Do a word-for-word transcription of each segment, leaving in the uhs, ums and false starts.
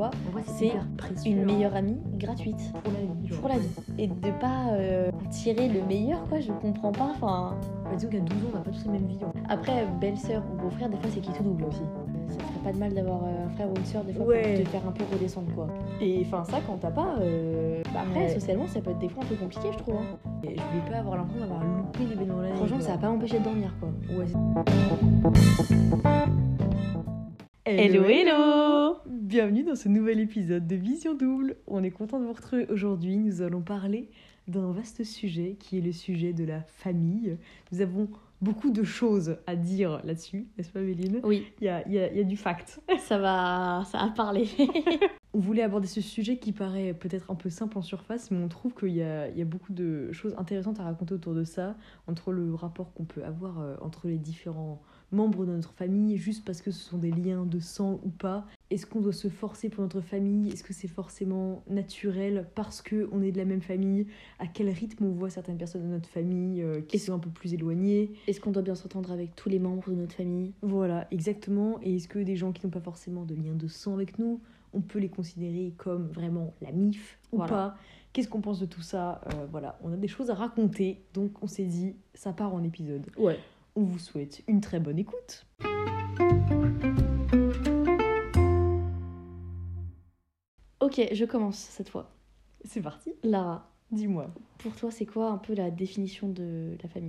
quoi, En vrai, c'est hyper précieux, une hein. meilleure amie gratuite Pour la vie, genre. pour la vie. Et de pas euh, en tirer le meilleur, quoi, je comprends pas. Enfin, Bah, disons qu'à douze ans, on n'a pas tous les mêmes vies. hein. après, belle-sœur ou beau-frère, des fois, c'est qui tout double aussi. Ça ferait pas de mal d'avoir euh, un frère ou une sœur, des fois, Ouais. pour te faire un peu redescendre, quoi. Et enfin, ça, quand t'as pas. euh, Bah, après, Ouais. socialement, ça peut être des fois un peu compliqué, je trouve. hein. Et je voulais pas avoir l'impression d'avoir loupé l'événement de l'année. Franchement, quoi. ça va pas m'empêcher de dormir, quoi. Ouais, c'est- Hello, hello. Bienvenue dans ce nouvel épisode de Vision Double. On est content de vous retrouver aujourd'hui. Nous allons parler d'un vaste sujet qui est le sujet de la famille. Nous avons beaucoup de choses à dire là-dessus, n'est-ce pas Méline ? Oui, Il y a, il y a- il y a du fact. ça va, ça va parler. On voulait aborder ce sujet qui paraît peut-être un peu simple en surface, mais on trouve qu'il y a, il y a beaucoup de choses intéressantes à raconter autour de ça, entre le rapport qu'on peut avoir euh, entre les différents membres de notre famille, juste parce que ce sont des liens de sang ou pas. Est-ce qu'on doit se forcer pour notre famille ? Est-ce que c'est forcément naturel parce qu'on est de la même famille ? À quel rythme on voit certaines personnes de notre famille euh, qui sont un peu plus éloignées ? Est-ce qu'on doit bien s'entendre avec tous les membres de notre famille ? Voilà, exactement. Et est-ce que des gens qui n'ont pas forcément de lien de sang avec nous, on peut les considérer comme vraiment la M I F ou Voilà. pas ? Qu'est-ce qu'on pense de tout ça ? Euh, Voilà, on a des choses à raconter, donc on s'est dit, ça part en épisode. Ouais. On vous souhaite une très bonne écoute. Ok, je commence cette fois. C'est parti, Lara, dis-moi. pour toi, c'est quoi un peu la définition de la famille ?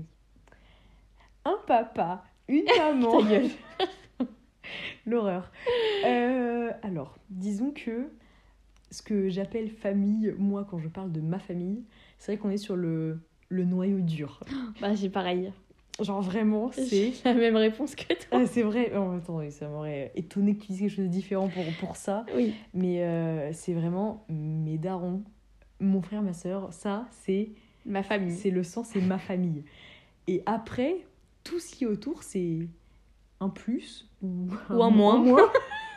Un papa, une maman. Ta gueule. L'horreur. Euh, alors, disons que ce que j'appelle famille, moi, quand je parle de ma famille, c'est vrai qu'on est sur le, le noyau dur. Bah, j'ai pareil. Genre vraiment, c'est... J'ai la même réponse que toi. Ah, c'est vrai, en même temps, oui, ça m'aurait étonné que tu dises quelque chose de différent pour, pour ça. Oui. Mais euh, c'est vraiment mes darons, mon frère, ma soeur, ça, c'est, Ma famille. c'est le sang, c'est ma famille. Et après, tout ce qui est autour, c'est un plus ou Ou un moins.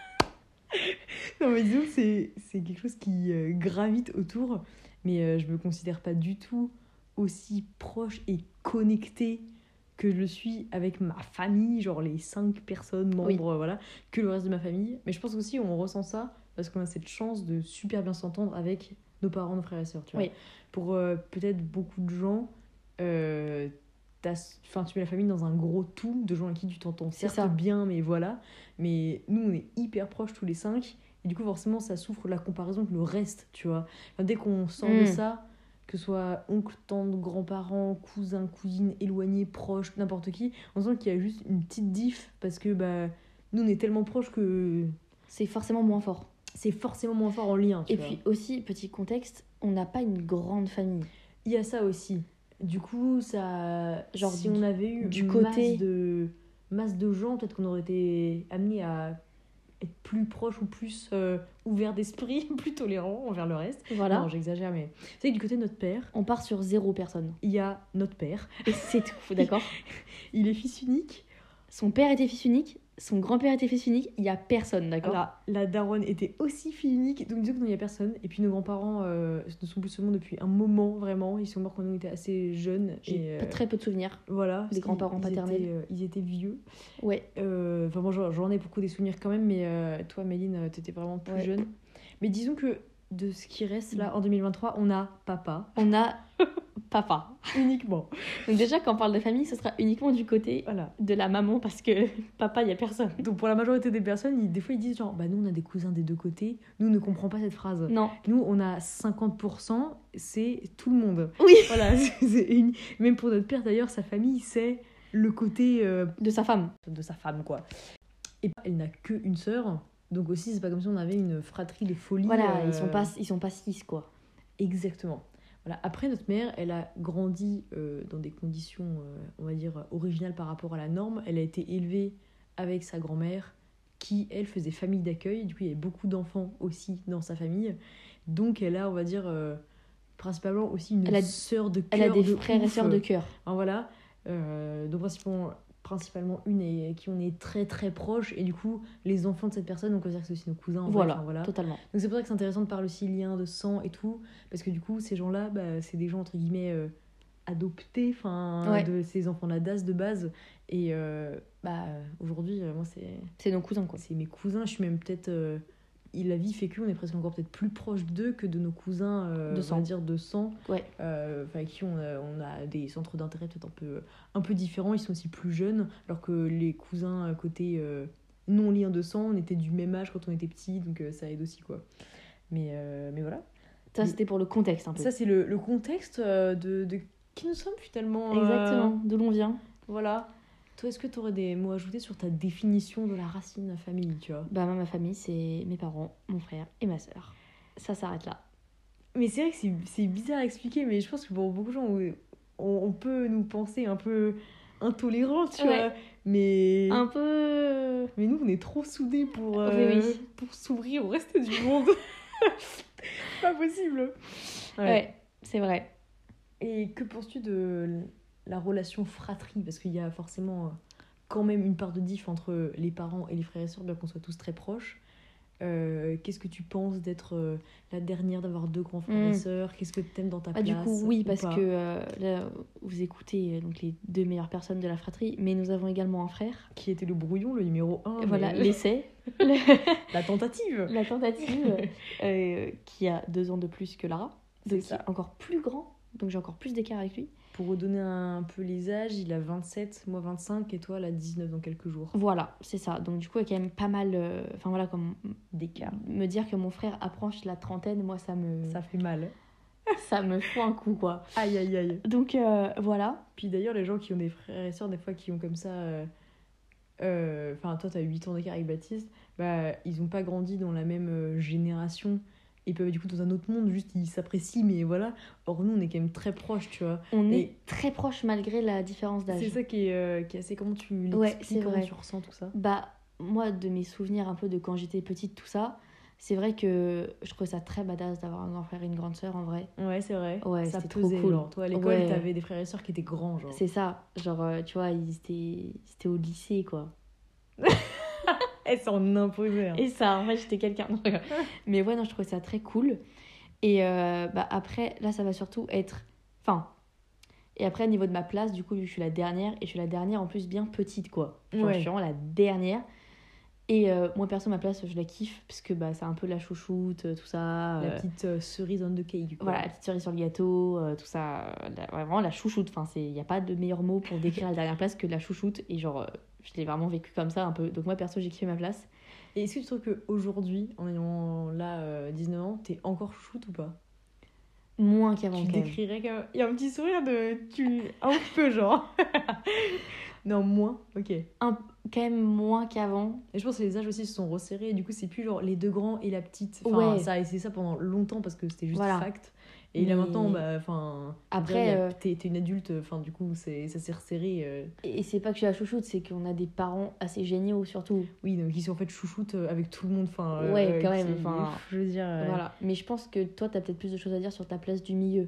Non, mais disons que c'est, c'est quelque chose qui euh, gravite autour, mais euh, je me considère pas du tout aussi proche et connectée que je le suis avec ma famille, genre les cinq personnes membres, Oui. euh, voilà, que le reste de ma famille. Mais je pense aussi on ressent ça parce qu'on a cette chance de super bien s'entendre avec nos parents, nos frères et sœurs, tu vois. Oui. Pour euh, peut-être beaucoup de gens, euh, t'as- enfin, tu mets la famille dans un gros tout de gens avec qui tu t'entends C'est certes ça. bien, mais voilà. Mais nous, on est hyper proches tous les cinq. Et du coup, forcément, ça souffre de la comparaison avec le reste, tu vois. Enfin, dès qu'on sort de Mm. ça, que ce soit oncle, tante, grands-parents, cousins, cousines, éloignés, proches, n'importe qui, on sent qu'il y a juste une petite diff parce que bah, nous, on est tellement proches que C'est forcément moins fort. c'est forcément moins fort en lien, tu Et vois. puis aussi, petit contexte, on n'a pas une grande famille. Il y a ça aussi. Du coup, ça... Genre si du- on avait eu du une côté- masse, de... masse de gens, peut-être qu'on aurait été amené à être plus proche ou plus euh, ouvert d'esprit, plus tolérant envers le reste. Voilà. Non, j'exagère, mais c'est que du côté de notre père, On part sur zéro personne. il y a notre père. Et c'est tout, d'accord ? Il est fils unique. Son père était fils unique, son grand-père était fils unique, il y a personne, d'accord ? La, la daronne était aussi fille unique, donc disons qu'il n'y a personne. Et puis nos grands-parents euh, ne sont plus seulement depuis un moment, vraiment. Ils sont morts quand nous étions assez jeunes. J'ai et, pas euh, très peu de souvenirs. Voilà. parce grands-parents qu'ils- ils paternels. étaient, euh, ils étaient vieux. Ouais. Euh, Enfin, moi, j'en j'en ai beaucoup des souvenirs quand même, mais euh, toi, Méline, euh, t'étais vraiment plus Ouais. jeune. Mais disons que de ce qui reste là en deux mille vingt-trois, on a papa On a papa. uniquement. Donc déjà, quand on parle de famille, ce sera uniquement du côté Voilà. de la maman parce que papa, il y a personne. Donc pour la majorité des personnes, ils- des fois ils disent genre, bah nous on a des cousins des deux côtés, nous ne comprenons pas cette phrase. Non. Nous on a cinquante pour cent, c'est tout le monde. Oui. Voilà, c'est- c'est une- même pour notre père d'ailleurs, sa famille c'est le côté euh, De sa femme. de sa femme quoi. Et elle n'a qu'une sœur, donc aussi c'est pas comme si on avait une fratrie de folie. Voilà, euh, ils sont pas, ils sont pas six, quoi. Exactement. Voilà. Après, notre mère, elle a grandi euh, dans des conditions, euh, on va dire, originales par rapport à la norme. Elle a été élevée avec sa grand-mère, qui, elle, faisait famille d'accueil. Du coup, il y avait beaucoup d'enfants aussi dans sa famille. Donc, elle a, on va dire, euh, principalement aussi une Elle a- sœur de cœur. Elle a des de frères et ouf. sœurs de cœur. Enfin, voilà. Euh, donc, principalement, principalement une et, qui on est très très proche. Et du coup, les enfants de cette personne, on considère que c'est aussi nos cousins. en vrai. Voilà, Enfin, voilà. totalement. Donc c'est pour ça que c'est intéressant de parler aussi lien de sang et tout, parce que du coup ces gens-là, bah, c'est des gens entre guillemets euh, adoptés, enfin Ouais. de ces enfants-là d'A S de base. Et euh, bah aujourd'hui, euh, moi c'est C'est nos cousins, quoi. c'est mes cousins. Je suis même peut-être euh, il, la vie fait qu'on est presque encore peut-être plus proche d'eux que de nos cousins, euh, De on sang. va dire de sang, Ouais. euh, enfin, avec qui on a, on a des centres d'intérêt peut-être un peu, un peu différents, ils sont aussi plus jeunes, alors que les cousins euh, côté euh, non lien de sang, on était du même âge quand on était petits, donc euh, ça aide aussi, quoi. Mais, euh, mais voilà. Ça, Mais- c'était pour le contexte un peu. Ça, c'est le, le contexte euh, de, de qui nous sommes finalement. euh, Exactement, d'où l'on vient. Voilà. Toi, est-ce que tu aurais des mots à ajouter sur ta définition de la racine de la famille, tu vois? Bah, moi, ma famille, c'est mes parents, mon frère et ma sœur. Ça s'arrête là. Mais c'est vrai que c'est, c'est bizarre à expliquer, mais je pense que pour beaucoup de gens, on, on peut nous penser un peu intolérants, tu Ouais. vois. Mais, Un peu. mais nous, on est trop soudés pour, Oui, euh, oui. pour s'ouvrir au reste du monde. C'est pas possible. Ouais, c'est vrai. Et que penses-tu de la relation fratrie? Parce qu'il y a forcément euh, quand même une part de diff entre les parents et les frères et sœurs, bien qu'on soit tous très proches. Euh, qu'est-ce que tu penses d'être euh, la dernière, d'avoir deux grands frères Mm. et sœurs? Qu'est-ce que tu aimes dans ta Ah, place? du coup, oui, ou parce pas que euh, là, vous écoutez euh, donc les deux meilleures personnes de la fratrie, mais nous avons également un frère. Qui était le brouillon, le numéro un? Voilà, mais- l'essai, La tentative. la tentative, euh, qui a deux ans de plus que Lara, C'est donc qui ça. est encore plus grand, donc j'ai encore plus d'écart avec lui. Pour redonner un peu les âges, il a vingt-sept, moi vingt-cinq, et toi, elle a dix-neuf dans quelques jours. Voilà, c'est ça. Donc du coup, il y a quand même pas mal. euh, Enfin voilà, comme D'écart. me dire que mon frère approche la trentaine, moi ça me Ça fait mal. ça me fout un coup quoi. Aïe, aïe, aïe. Donc euh, voilà. Puis d'ailleurs, les gens qui ont des frères et sœurs, des fois, qui ont comme ça. euh, euh, Enfin, toi, t'as huit ans d'écart avec Baptiste, bah, ils ont pas grandi dans la même euh, génération. Ils peuvent être du coup dans un autre monde, juste ils s'apprécient, mais voilà. Or, nous, on est quand même très proches, tu vois. On Et- est très proches malgré la différence d'âge. C'est ça qui est, euh, qui est assez. Comment tu l'expliques, Ouais, c'est comment vrai. tu ressens tout ça? Bah, moi, de mes souvenirs un peu de quand j'étais petite, tout ça, c'est vrai que je trouvais ça très badass d'avoir un grand frère et une grande sœur en vrai. Ouais, c'est vrai. Ouais, ça c'était trop pesait, cool. genre. Toi, à l'école, Ouais. t'avais des frères et sœurs qui étaient grands, genre. C'est ça, genre, euh, tu vois, ils étaient, ils étaient au lycée quoi. Elles s'en imposaient. hein. Et ça, en fait, j'étais quelqu'un. Non, je rigole. Mais ouais, non, je trouvais ça très cool. Et euh, bah, après, là, ça va surtout être. Enfin. Et après, au niveau de ma place, du coup, vu que je suis la dernière, et je suis la dernière en plus bien petite, quoi. Genre, Ouais. je suis vraiment la dernière. Et euh, moi, perso, ma place, je la kiffe, parce que bah, c'est un peu la chouchoute, euh, tout ça. La euh, petite euh, cerise on the cake, quoi. Voilà, la petite cerise sur le gâteau, euh, tout ça. euh, la- vraiment la chouchoute. Enfin, il n'y a pas de meilleur mot pour décrire la dernière place que la chouchoute. Et genre, euh, je l'ai vraiment vécu comme ça un peu. Donc, moi, perso, j'ai kiffé ma place. Et est-ce que tu trouves qu'aujourd'hui, en ayant là euh, dix-neuf ans, t'es encore chouchoute ou pas? Moins qu'avant, Tu quand même. décrirais comme. Il y a un petit sourire de. Tu... Un peu, genre. Non, moins. Ok. Et Quand même moins qu'avant. je pense que les âges aussi se sont resserrés. Et du coup, c'est plus genre les deux grands et la petite. Enfin, Ouais. ça a été ça pendant longtemps parce que c'était juste Voilà. fact. Et là Mais- maintenant, bah, enfin. Après, il y a- euh, t'es, t'es une adulte, enfin, du coup, c'est, ça s'est resserré. euh. Et c'est pas que je suis la chouchoute, c'est qu'on a des parents assez géniaux surtout. Oui, donc ils sont en fait chouchoute euh, avec tout le monde. Enfin, euh, Ouais, quand qui- même, enfin, Je veux dire. euh, Voilà. Mais je pense que toi, t'as peut-être plus de choses à dire sur ta place du milieu.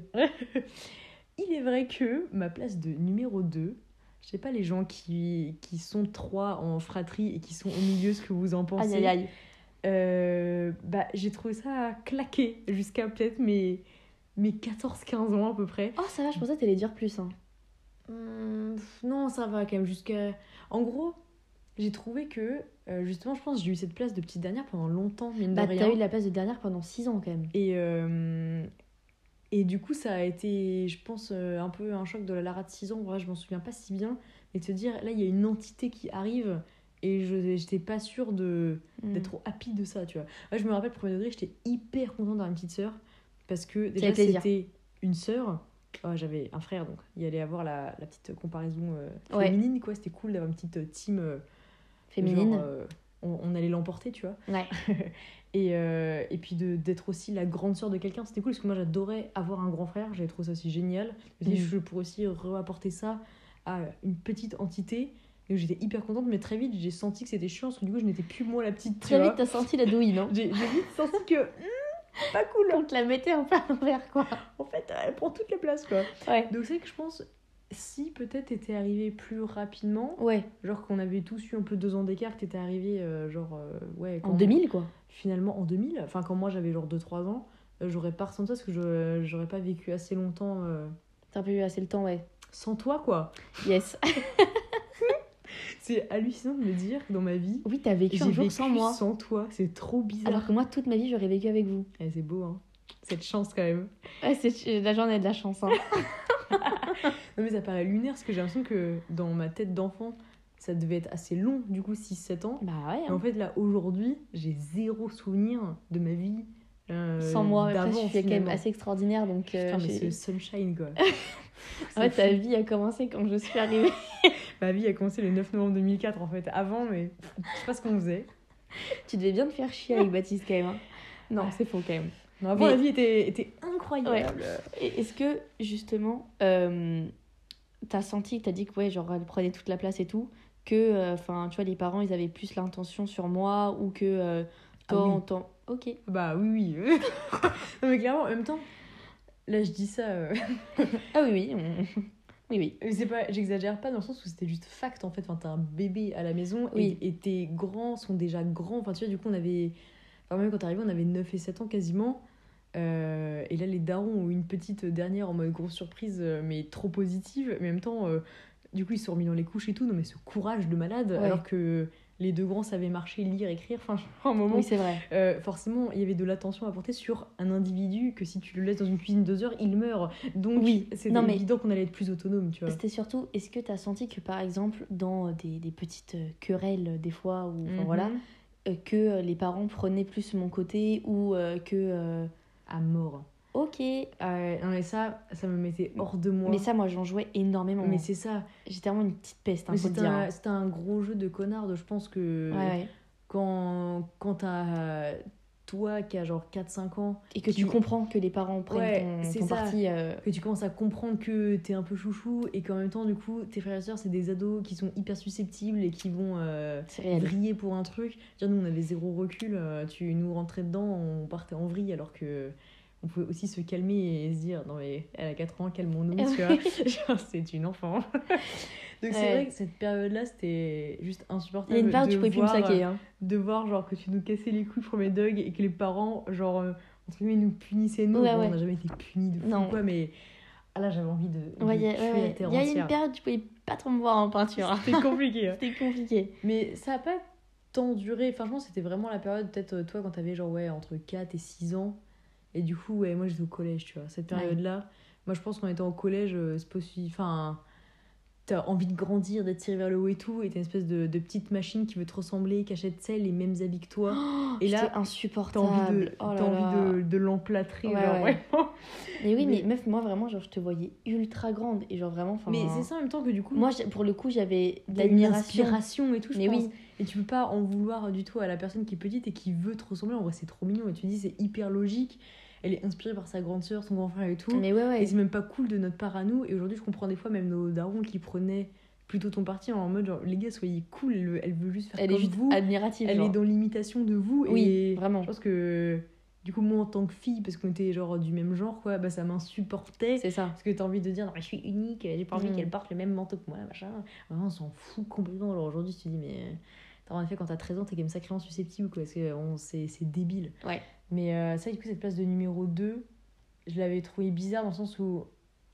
Il est vrai que ma place de numéro deux, je sais pas les gens qui, qui sont trois en fratrie et qui sont au milieu, ce que vous en pensez. Aïe aïe aïe. Euh, bah, j'ai trouvé ça claqué jusqu'à peut-être mes, mes quatorze quinze ans à peu près. Oh, ça va, je pensais que t'allais dire plus. Hein. Hum, pff, non, ça va quand même jusqu'à... En gros, j'ai trouvé que, euh, justement, je pense que j'ai eu cette place de petite dernière pendant longtemps, mine Bah, de rien. t'as eu la place de dernière pendant six ans quand même. Et, euh, et du coup, ça a été, je pense, euh, un peu un choc de la Lara de six ans. En vrai, je m'en souviens pas si bien. Mais de se dire, là, il y a une entité qui arrive et je j'étais pas sûre de, Mm. d'être trop happy de ça, tu vois. Ouais, je me rappelle, premier degré, j'étais hyper contente d'avoir une petite sœur parce que déjà, fait plaisir. c'était une sœur. Oh, j'avais un frère, donc il allait avoir la, la petite comparaison euh, Ouais. féminine, quoi. C'était cool d'avoir une petite team euh, Féminine. genre, euh, on, on allait l'emporter, tu vois. Ouais. Et, euh, et puis de, d'être aussi la grande sœur de quelqu'un, c'était cool parce que moi j'adorais avoir un grand frère, j'avais trouvé ça aussi génial. Je me dis, Mm. je pourrais aussi rapporter ça à une petite entité. Et j'étais hyper contente, mais très vite j'ai senti que c'était chiant parce que du coup je n'étais plus moi la petite. tu Très vois. vite, t'as senti la douille, non? J'ai, j'ai vite senti que hmm, pas cool. On te la mettait un peu à l'envers, quoi. En fait, elle prend toute la place quoi. Ouais. Donc c'est que je pense, si peut-être t'étais arrivé plus rapidement, Ouais. genre qu'on avait tous eu un peu deux ans d'écart, que t'étais arrivé euh, genre, euh, ouais, En quand- deux mille, quoi. finalement en deux mille, enfin quand moi j'avais genre deux trois ans, euh, j'aurais pas ressenti ça parce que je, j'aurais pas vécu assez longtemps euh, T'as un peu eu assez le temps, ouais. sans toi quoi. Yes. C'est hallucinant de me dire que dans ma vie, Oui, t'as vécu j'ai un jour vécu sans moi. sans toi. C'est trop bizarre. Alors que moi, toute ma vie, j'aurais vécu avec vous. Eh, c'est beau, hein. Cette chance quand même. Ouais, c'est... la journée de la chance. Hein. Non mais ça paraît lunaire parce que j'ai l'impression que dans ma tête d'enfant, ça devait être assez long, du coup six sept ans. Bah ouais. Et Hein. en fait là, aujourd'hui, j'ai zéro souvenir de ma vie euh, Sans moi, après, d'avant, je suis quand même finalement. assez extraordinaire. Donc, euh, Putain, mais j'ai- ce sunshine quoi. en fait, C'est ta fou. vie a commencé quand je suis arrivée. Ma vie a commencé le neuf novembre deux mille quatre en fait. Avant, mais je sais pas ce qu'on faisait. Tu devais bien te faire chier avec Baptiste quand même. Hein. Non, c'est faux quand même. Non, avant, Mais- la vie était, était incroyable. Et est-ce que, justement, euh, t'as senti que t'as dit que, ouais, genre, elle prenait toute la place et tout, que, enfin, tu vois, les parents, ils avaient plus l'intention sur moi, ou que euh, Ah toi, oui. en tant... Ok. Bah oui, oui. Non mais clairement, en même temps, là je dis ça... euh, Ah oui, oui. on- Oui, oui. Mais c'est pas, j'exagère pas dans le sens où c'était juste fact en fait. Enfin, t'as un bébé à la maison Oui. et, et tes grands sont déjà grands. Enfin, tu vois, du coup, on avait. Enfin, même quand t'es arrivé, on avait neuf et sept ans quasiment. Euh, et là, les darons ont eu une petite dernière en mode grosse surprise, euh, mais trop positive. Mais en même temps, euh, du coup, ils se sont remis dans les couches et tout. Non, mais ce courage de malade. Ouais. Alors que les deux grands savaient marcher, lire, écrire. Enfin, à un moment. Oui, c'est vrai. Euh, forcément, il y avait de l'attention à porter sur un individu que si tu le laisses dans une cuisine deux heures, il meurt. Donc, Oui. c'est Non, mais- évident qu'on allait être plus autonome, tu vois. C'était surtout, est-ce que t'as senti que, par exemple, dans euh, des, des petites euh, querelles, euh, des fois, ou enfin, Mhm. voilà, euh, que euh, les parents prenaient plus mon côté, ou euh, que... euh, À mort. Ok. Ah ouais, non mais ça, ça me mettait hors de moi. Mais ça, moi, j'en jouais énormément. Mais hein. c'est ça. J'étais vraiment une petite peste, hein, Mais faut te c'était dire. un, hein. c'était un gros jeu de connard. Je pense que Ouais, ouais. quand, quand t'as toi qui as genre quatre cinq ans, Et que tu Tu- comprends que les parents prennent Ouais, ton, c'est ton ça. parti. euh, que tu commences à comprendre que t'es un peu chouchou et qu'en même temps, du coup, tes frères et sœurs, c'est des ados qui sont hyper susceptibles et qui vont euh, C'est réel. vriller pour un truc. Dire, nous, on avait zéro recul. euh, tu nous rentrais dedans, on partait en vrille alors que. On pouvait aussi se calmer et se dire, non mais elle a quatre ans, calmons-nous, tu vois. Genre, c'est une enfant. Donc c'est Ouais. vrai que cette période-là, c'était juste Il insupportable. y a une part où de tu pouvais plus me voir, saquer. Hein. De voir genre que tu nous cassais les couilles pour mes dogs et que les parents, genre, euh, entre guillemets, nous punissaient nous. Ouais, Bon, ouais. on n'a jamais été punis de fou, Non. quoi, mais ah là, j'avais envie de, de Ouais, il y a, tuer ouais, la ouais. terre Il y a une entière. période où tu pouvais pas trop me voir en peinture. hein. C'était compliqué. hein. C'était compliqué. Mais ça a pas tant duré. Enfin, je pense que c'était vraiment la période, peut-être euh, toi, quand t'avais genre, ouais, entre quatre et six ans. Et du coup, ouais, moi j'étais au collège, tu vois. Cette Ouais. période-là, moi je pense qu'en étant au collège, euh, c'est possible. Enfin, t'as envie de grandir, d'être tiré vers le haut et tout. Et t'as une espèce de, de petite machine qui veut te ressembler, qui achète celle, les mêmes habits que toi. et là, C'était t'as insupportable. envie de, Oh là t'as là. envie de, de l'emplâtrer, Ouais, genre ouais. vraiment. Mais oui, mais Mais- meuf, moi vraiment, genre, je te voyais ultra grande. Et genre vraiment, enfin. Mais c'est ça en même temps que du coup, Moi, j'ai- pour le coup, j'avais de t'as une l'admiration. inspiration et tout, je Mais pense. oui. Et tu peux pas en vouloir du tout à la personne qui est petite et qui veut te ressembler. En vrai, c'est trop mignon. Et tu dis, c'est hyper logique. Elle est inspirée par sa grande sœur, son grand frère et tout. Mais ouais, ouais. Et c'est même pas cool de notre part à nous. Et aujourd'hui, je comprends des fois même nos darons qui prenaient plutôt ton parti en mode genre, les gars, soyez cool. Elle, elle veut juste faire Elle est comme juste vous. admirative. Elle genre. est dans l'imitation de vous. Oui, et vraiment. je pense que du coup, moi en tant que fille, parce qu'on était genre du même genre, quoi, bah ça m'insupportait. C'est ça. Parce que t'as envie de dire, non, mais je suis unique, j'ai pas envie Mm. qu'elle porte le même manteau que moi, machin. Vraiment, on s'en fout complètement. Alors aujourd'hui, tu te dis, mais. En effet, quand t'as treize ans, t'es quand même sacrément susceptible, quoi. Parce que on- c'est c'est débile. Ouais. Mais euh, ça, du coup, cette place de numéro deux, je l'avais trouvé bizarre dans le sens où.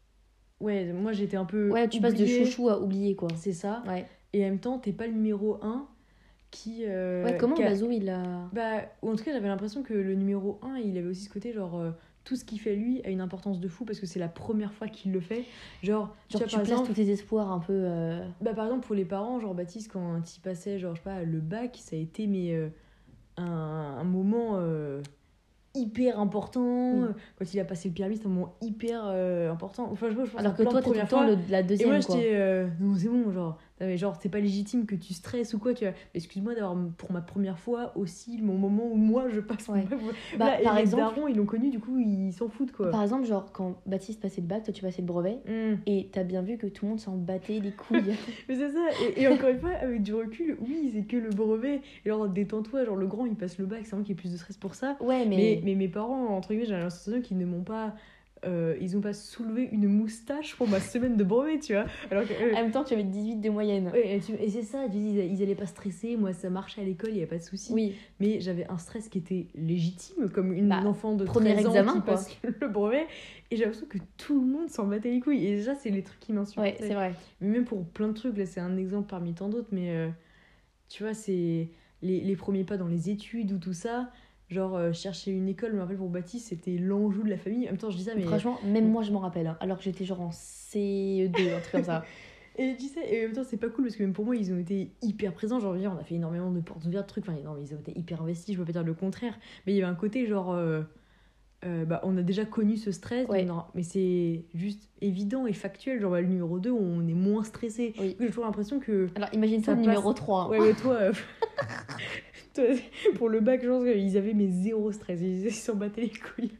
Ouais, moi j'étais un peu. Ouais, tu passes de oubliée. chouchou à oublier, quoi. C'est ça. Ouais. Et en même temps, t'es pas le numéro un qui. euh, Ouais, comment qui a- Bazou, il a. Bah, ou en tout cas, j'avais l'impression que le numéro un, il avait aussi ce côté genre. euh, tout ce qu'il fait lui a une importance de fou parce que c'est la première fois qu'il le fait. Genre, Genre, vois, tu par places exemple, tous tes espoirs un peu. euh, bah, par exemple, pour les parents, genre Baptiste, quand il passait, genre, je sais pas, le bac, ça a été mais, euh, un, un moment euh, hyper important. Oui. Quand il a passé le permis, c'était un moment hyper euh, important. Enfin, je, vois, je pense Alors à que plein toi, de t'es tout le premières temps fois. le- la Et deuxième, moi, quoi. j'étais. euh, non, c'est bon, genre. non, mais genre, c'est pas légitime que tu stresses ou quoi, tu vois. Excuse-moi d'avoir, pour ma première fois, aussi mon moment où moi je passe Ouais. mon bac. Bah, Voilà, et par les exemple- darons, ils l'ont connu, du coup, ils s'en foutent, quoi. Par exemple, genre, quand Baptiste passait le bac, toi, tu passais le brevet. Mm. Et t'as bien vu que tout le monde s'en battait les couilles. Mais c'est ça, et, et encore une fois, avec du recul, oui, c'est que le brevet. Et alors, détends-toi, genre, le grand, il passe le bac, c'est vraiment qu'il y a plus de stress pour ça. ouais, mais. Mais, mais mes parents, entre guillemets, j'ai l'impression qu'ils ne m'ont pas euh, ils ont pas soulevé une moustache pour ma semaine de brevet, tu vois. Alors que, euh, En même temps, tu avais dix-huit de moyenne. ouais, et, tu- et c'est ça, tu dis, ils, ils allaient pas stresser, moi ça marchait à l'école, il y avait pas de souci. Oui. Mais j'avais un stress qui était légitime, comme une Bah, enfant de premier treize ans examen, qui quoi. passe le brevet. Et j'ai l'impression que tout le monde s'en battait les couilles. Et déjà, c'est les trucs qui Ouais, m'insupportaient. c'est vrai. Mais même pour plein de trucs, là c'est un exemple parmi tant d'autres, mais euh, tu vois, c'est les, les premiers pas dans les études ou tout ça. Genre, euh, chercher une école, je me rappelle pour Baptiste, c'était l'enjeu de la famille. En même temps, je dis ça, mais. Franchement, même moi, je m'en rappelle. hein, alors que j'étais genre en C E deux, un truc comme ça. Et tu sais, et en même temps, c'est pas cool parce que même pour moi, ils ont été hyper présents. Genre, je veux dire, on a fait énormément de portes ouvertes, de trucs. Enfin, non, mais ils ont été hyper investis, je peux pas dire le contraire. Mais il y avait un côté genre. euh, euh, bah, on a déjà connu ce stress, Ouais. donc non, mais c'est juste évident et factuel. Genre, bah, le numéro deux, on est moins stressé. Oui. J'ai toujours l'impression que. Alors, imagine-toi Ça le passe. numéro trois. hein. Ouais, mais toi, euh, toi, pour le bac, je pense qu'ils avaient mes zéro stress. Ils ils s'en battaient les couilles.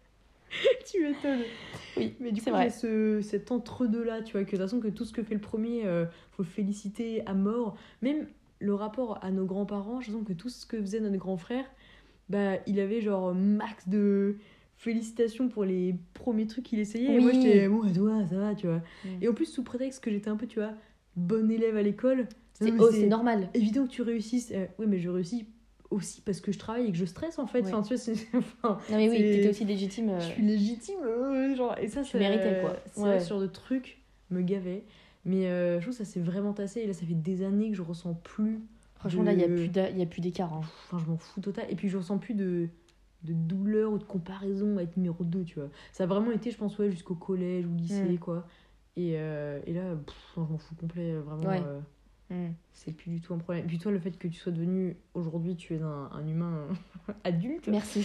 Tu m'étonnes. Oui, Mais du c'est coup, vrai. j'ai ce, cet entre-deux-là, tu vois, que de toute façon, que tout ce que fait le premier, euh, faut le féliciter à mort. Même le rapport à nos grands-parents, je sens que tout ce que faisait notre grand frère, bah, il avait genre max de félicitations pour les premiers trucs qu'il essayait. Et moi, Oui. j'étais, bon, à toi, ça va, tu vois. Mm. Et en plus, sous prétexte que j'étais un peu, tu vois, bonne élève à l'école. C'est non, mais oh, c'est normal. évident que tu réussisses. Euh, oui, mais je réussis aussi parce que je travaille et que je stresse, en fait. Ouais. Enfin, tu vois, c'est... enfin, Non, mais oui, c'est- t'étais aussi légitime. euh, je suis légitime, euh, genre, et ça, Tu ça méritais, quoi. c'est Ouais. vrai, ce genre de truc me gavait. Mais euh, je trouve que ça s'est vraiment tassé. Et là, ça fait des années que je ressens plus. Franchement, de- là, il n'y a plus d'a- y a plus d'écart. hein. Enfin, je m'en fous total. Et puis, je ressens plus de, de douleur ou de comparaison à être numéro deux, tu vois. Ça a vraiment été, je pense, ouais, jusqu'au collège ou lycée, Mm. quoi. Et, euh, et là, pff, enfin, je m'en fous complet, vraiment. Ouais. euh, Mm. c'est plus du tout un problème. Et puis, toi, le fait que tu sois devenu, aujourd'hui, tu es un, un humain adulte. Merci.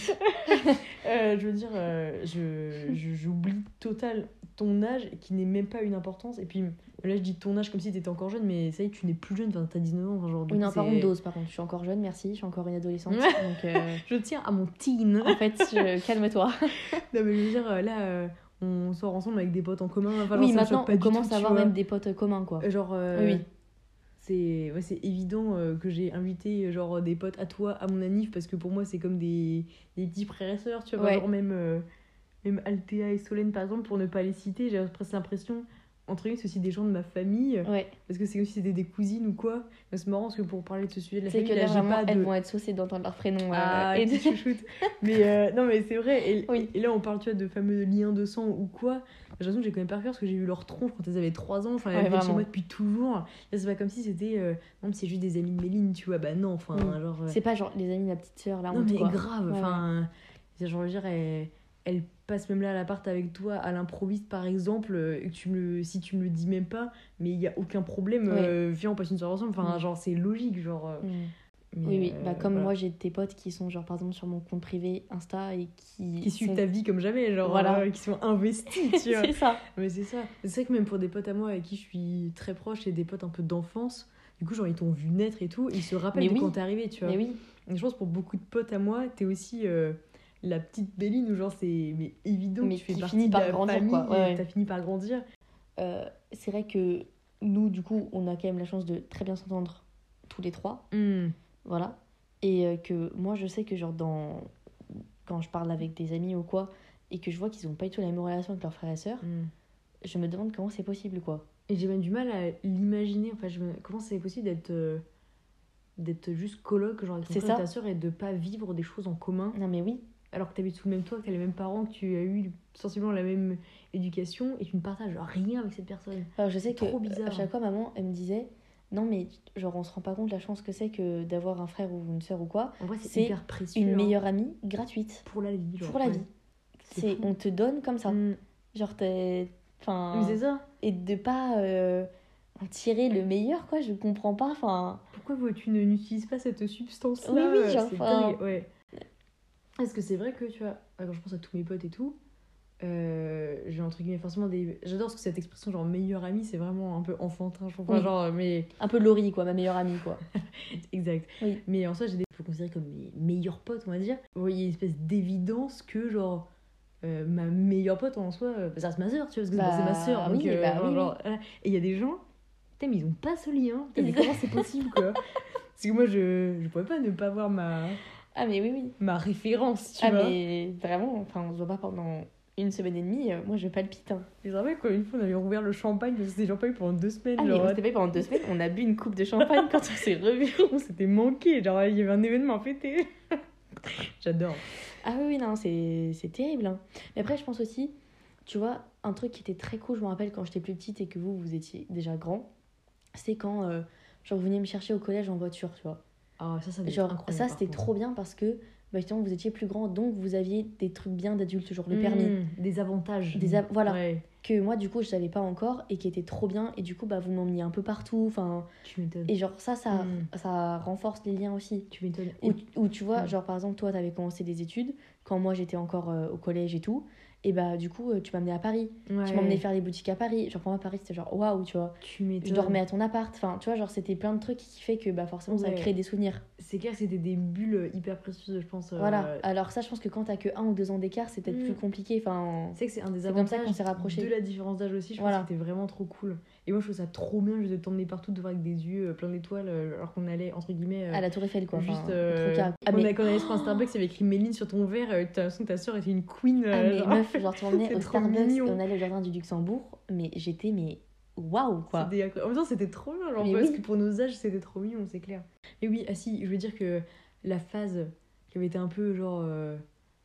Euh, je veux dire, euh, je, je- j'oublie total ton âge qui n'est même pas une importance. Et puis là, je dis ton âge comme si t'étais encore jeune, mais ça y est, tu n'es plus jeune, enfin, t'as dix-neuf ans. Enfin, genre, du Oui, coup, non, par c'est- contre, dose, par contre. Je suis encore jeune, merci. Je suis encore une adolescente. Ouais. donc, euh, Je tiens à mon teen. en fait, je- calme-toi. Non, mais je veux dire, euh, là, euh, on sort ensemble avec des potes en commun. Enfin, genre, oui, ça me maintenant, choque pas on du commence tout, à tu avoir vois. même des potes communs, quoi. Euh, Genre, euh, Oui, oui. c'est ouais, c'est évident euh, que j'ai invité genre des potes à toi à mon anniv parce que pour moi c'est comme des, des petits frères et sœurs, tu vois. Ouais. Genre même euh, même Althea et Solène par exemple, pour ne pas les citer, j'ai presque l'impression entre guillemets c'est aussi des gens de ma famille Ouais. parce que c'est comme si c'était des cousines ou quoi. Mais c'est marrant parce que pour parler de ce sujet de la C'est famille, que là, là, j'ai vraiment, pas elles de vont être saucées d'entendre leur prénom. euh, ah, et petite de- chouchoute. Mais euh, non, mais c'est vrai. Et, Oui. et là, on parle tu vois, de fameux liens de sang ou quoi. J'ai l'impression que j'ai quand même par cœur parce que j'ai vu leur tronche quand elles avaient trois ans. Enfin, elles Ouais, viennent chez vraiment. moi depuis toujours. Là, c'est pas comme si c'était. euh, Non, mais c'est juste des amis de Méline, tu vois. Bah non, enfin, Mm. genre. euh, C'est pas genre les amis de la petite sœur, là, Non, honte, mais quoi. grave. Ouais, Enfin, c'est genre, je veux dire, elle, elle passe même là à l'appart avec toi à l'improviste, par exemple. euh, Et que tu me le... si tu me le dis même pas, mais il y a aucun problème. euh, Viens, on passe une soirée ensemble. Enfin, Mm. genre, c'est logique. Genre. euh, Mm. mais, Oui, oui. euh, Bah, comme voilà. moi, j'ai des potes qui sont, genre, par exemple, sur mon compte privé Insta et qui. Qui suivent sont- ta vie comme jamais, genre, Voilà. euh, qui sont investis, tu vois. C'est ça. Mais c'est ça. C'est vrai que même pour des potes à moi avec qui je suis très proche et des potes un peu d'enfance, du coup, genre, ils t'ont vu naître et tout, ils se rappellent Mais de oui. quand t'es arrivé, tu vois. Mais oui. Et je pense pour beaucoup de potes à moi, t'es aussi euh, la petite Béline où, genre, c'est mais évident Mais que tu fais qui partie finit de par la grandir, famille, quoi. Ouais, et ouais. t'as fini par grandir. Euh, c'est vrai que nous, du coup, on a quand même la chance de très bien s'entendre tous les trois. Voilà. Et euh, que moi, je sais que, genre, dans... quand je parle avec des amis ou quoi, et que je vois qu'ils n'ont pas du tout la même relation avec leurs frères et sœurs, Mm. je me demande comment c'est possible, quoi. Et j'ai même du mal à l'imaginer, enfin, je me... comment c'est possible d'être euh, d'être juste coloc, genre, avec ton C'est frère et ça. ta sœur et de pas vivre des choses en commun. Non, mais oui. Alors que t'habites sous le même toit, que t'as les mêmes parents, que tu as eu sensiblement la même éducation et tu ne partages rien avec cette personne. Alors, je sais que Trop euh, bizarre. à chaque fois, maman, elle me disait, non, mais genre, on se rend pas compte la chance que c'est que d'avoir un frère ou une sœur ou quoi. En vrai, c'est C'est hyper précieux. Une hein. meilleure amie gratuite. Pour la vie. Genre, Pour la ouais. vie. C'est C'est, fou. on te donne comme ça. Mm. Genre, t'es. Enfin. Mais c'est ça. Et de pas euh, en tirer le meilleur, quoi, je comprends pas. Enfin. Pourquoi vous- tu ne- n'utilises pas cette substance-là Oui, oui, euh, genre, c'est enfin- dingue, ouais. Est-ce que c'est vrai que, tu vois, quand je pense à tous mes potes et tout, euh, j'ai entre guillemets forcément des... J'adore parce que cette expression, genre, meilleur ami, c'est vraiment un peu enfantin, je trouve. Enfin, Oui. genre, mais... Un peu Laurie, quoi, ma meilleure amie, quoi. Exact. Oui. Mais en soi, j'ai des... je peux considérer comme mes meilleurs potes, on va dire. Ouais, il y a une espèce d'évidence que, genre, euh, ma meilleure pote en soi, euh, bah, ça reste ma sœur, tu vois, parce que Bah, c'est ma sœur. Donc, oui, euh, bah, genre, oui, genre, voilà. Et il y a des gens, putain, mais ils ont pas ce lien. Putain, mais Ils- comment c'est possible, quoi? Parce que moi, je, je pourrais pas ne pas voir ma, Ah, mais oui, oui. ma référence, tu Ah, vois. mais vraiment, enfin, on se voit pas pendant une semaine et demie, euh, moi je palpite. Hein. Je me rappelle quand une fois on avait rouvert le champagne, parce que c'était champagne pendant deux semaines. Ah, genre... mais on s'était pas pendant deux semaines, on a bu une coupe de champagne quand on s'est revus. On s'était manqué, genre il y avait un événement à fêter. J'adore. Ah oui, oui, non, c'est, c'est terrible. Hein. Mais après, je pense aussi, tu vois, un truc qui était très cool, je me rappelle quand j'étais plus petite et que vous, vous étiez déjà grand, c'est quand euh, genre, vous veniez me chercher au collège en voiture, tu vois. Ah, ça, ça devait Genre, être incroyable. ça, par c'était contre. trop bien parce que bah, justement, vous étiez plus grand, donc vous aviez des trucs bien d'adultes, genre le permis. Mmh, des avantages. Des a- voilà. Ouais, Que moi, du coup, je savais pas encore et qui était trop bien. Et du coup, bah, vous m'emmeniez un peu partout. Enfin, tu m'étonnes. et genre, ça, ça, Mm. ça renforce les liens aussi. Tu m'étonnes. Ou, Et- ou tu vois, Mm. genre par exemple, toi, t'avais commencé des études quand moi j'étais encore euh, au collège et tout. Et bah, du coup, euh, tu m'amenais à Paris. Ouais. Tu m'emmenais faire les boutiques à Paris. Genre, pour moi, Paris, c'était genre waouh, tu vois. Tu m'étonnes. Je dormais à ton appart. Enfin, tu vois, genre, c'était plein de trucs qui fait que bah, forcément, ça Ouais. crée des souvenirs. C'est clair que c'était des bulles hyper précieuses, je pense. euh, Voilà. Alors, ça, je pense que quand t'as que un ou deux ans d'écart, c'est peut-être Mm. plus compliqué. Enfin, Tu sais que c'est un des C'est comme ça avantages qu'on s'est rapprochés. de la différence d'âge aussi. Je Voilà. pense que c'était vraiment trop cool. Et moi, je trouve ça trop bien juste de t'emmener partout, de voir avec des yeux euh, plein d'étoiles, euh, alors qu'on allait, entre guillemets, euh, à la Tour Eiffel, quoi. juste. Enfin, euh, trop carré. Ah, quand, mais, on a- quand on allait se prendre un Starbucks, il y avait écrit Méline sur ton verre, euh, t'as l'impression que ta soeur était une queen. ah, euh, mais genre. meuf, genre, tu m'emmenais C'est au trop Starbucks mignon. et on allait au jardin du Luxembourg. Mais j'étais, mais waouh, quoi. C'était incroyable. En même temps, c'était trop bien, genre, Mais parce oui. que pour nos âges, c'était trop mignon, c'est clair. Et oui, ah si, je veux dire que la phase qui avait été un peu genre euh,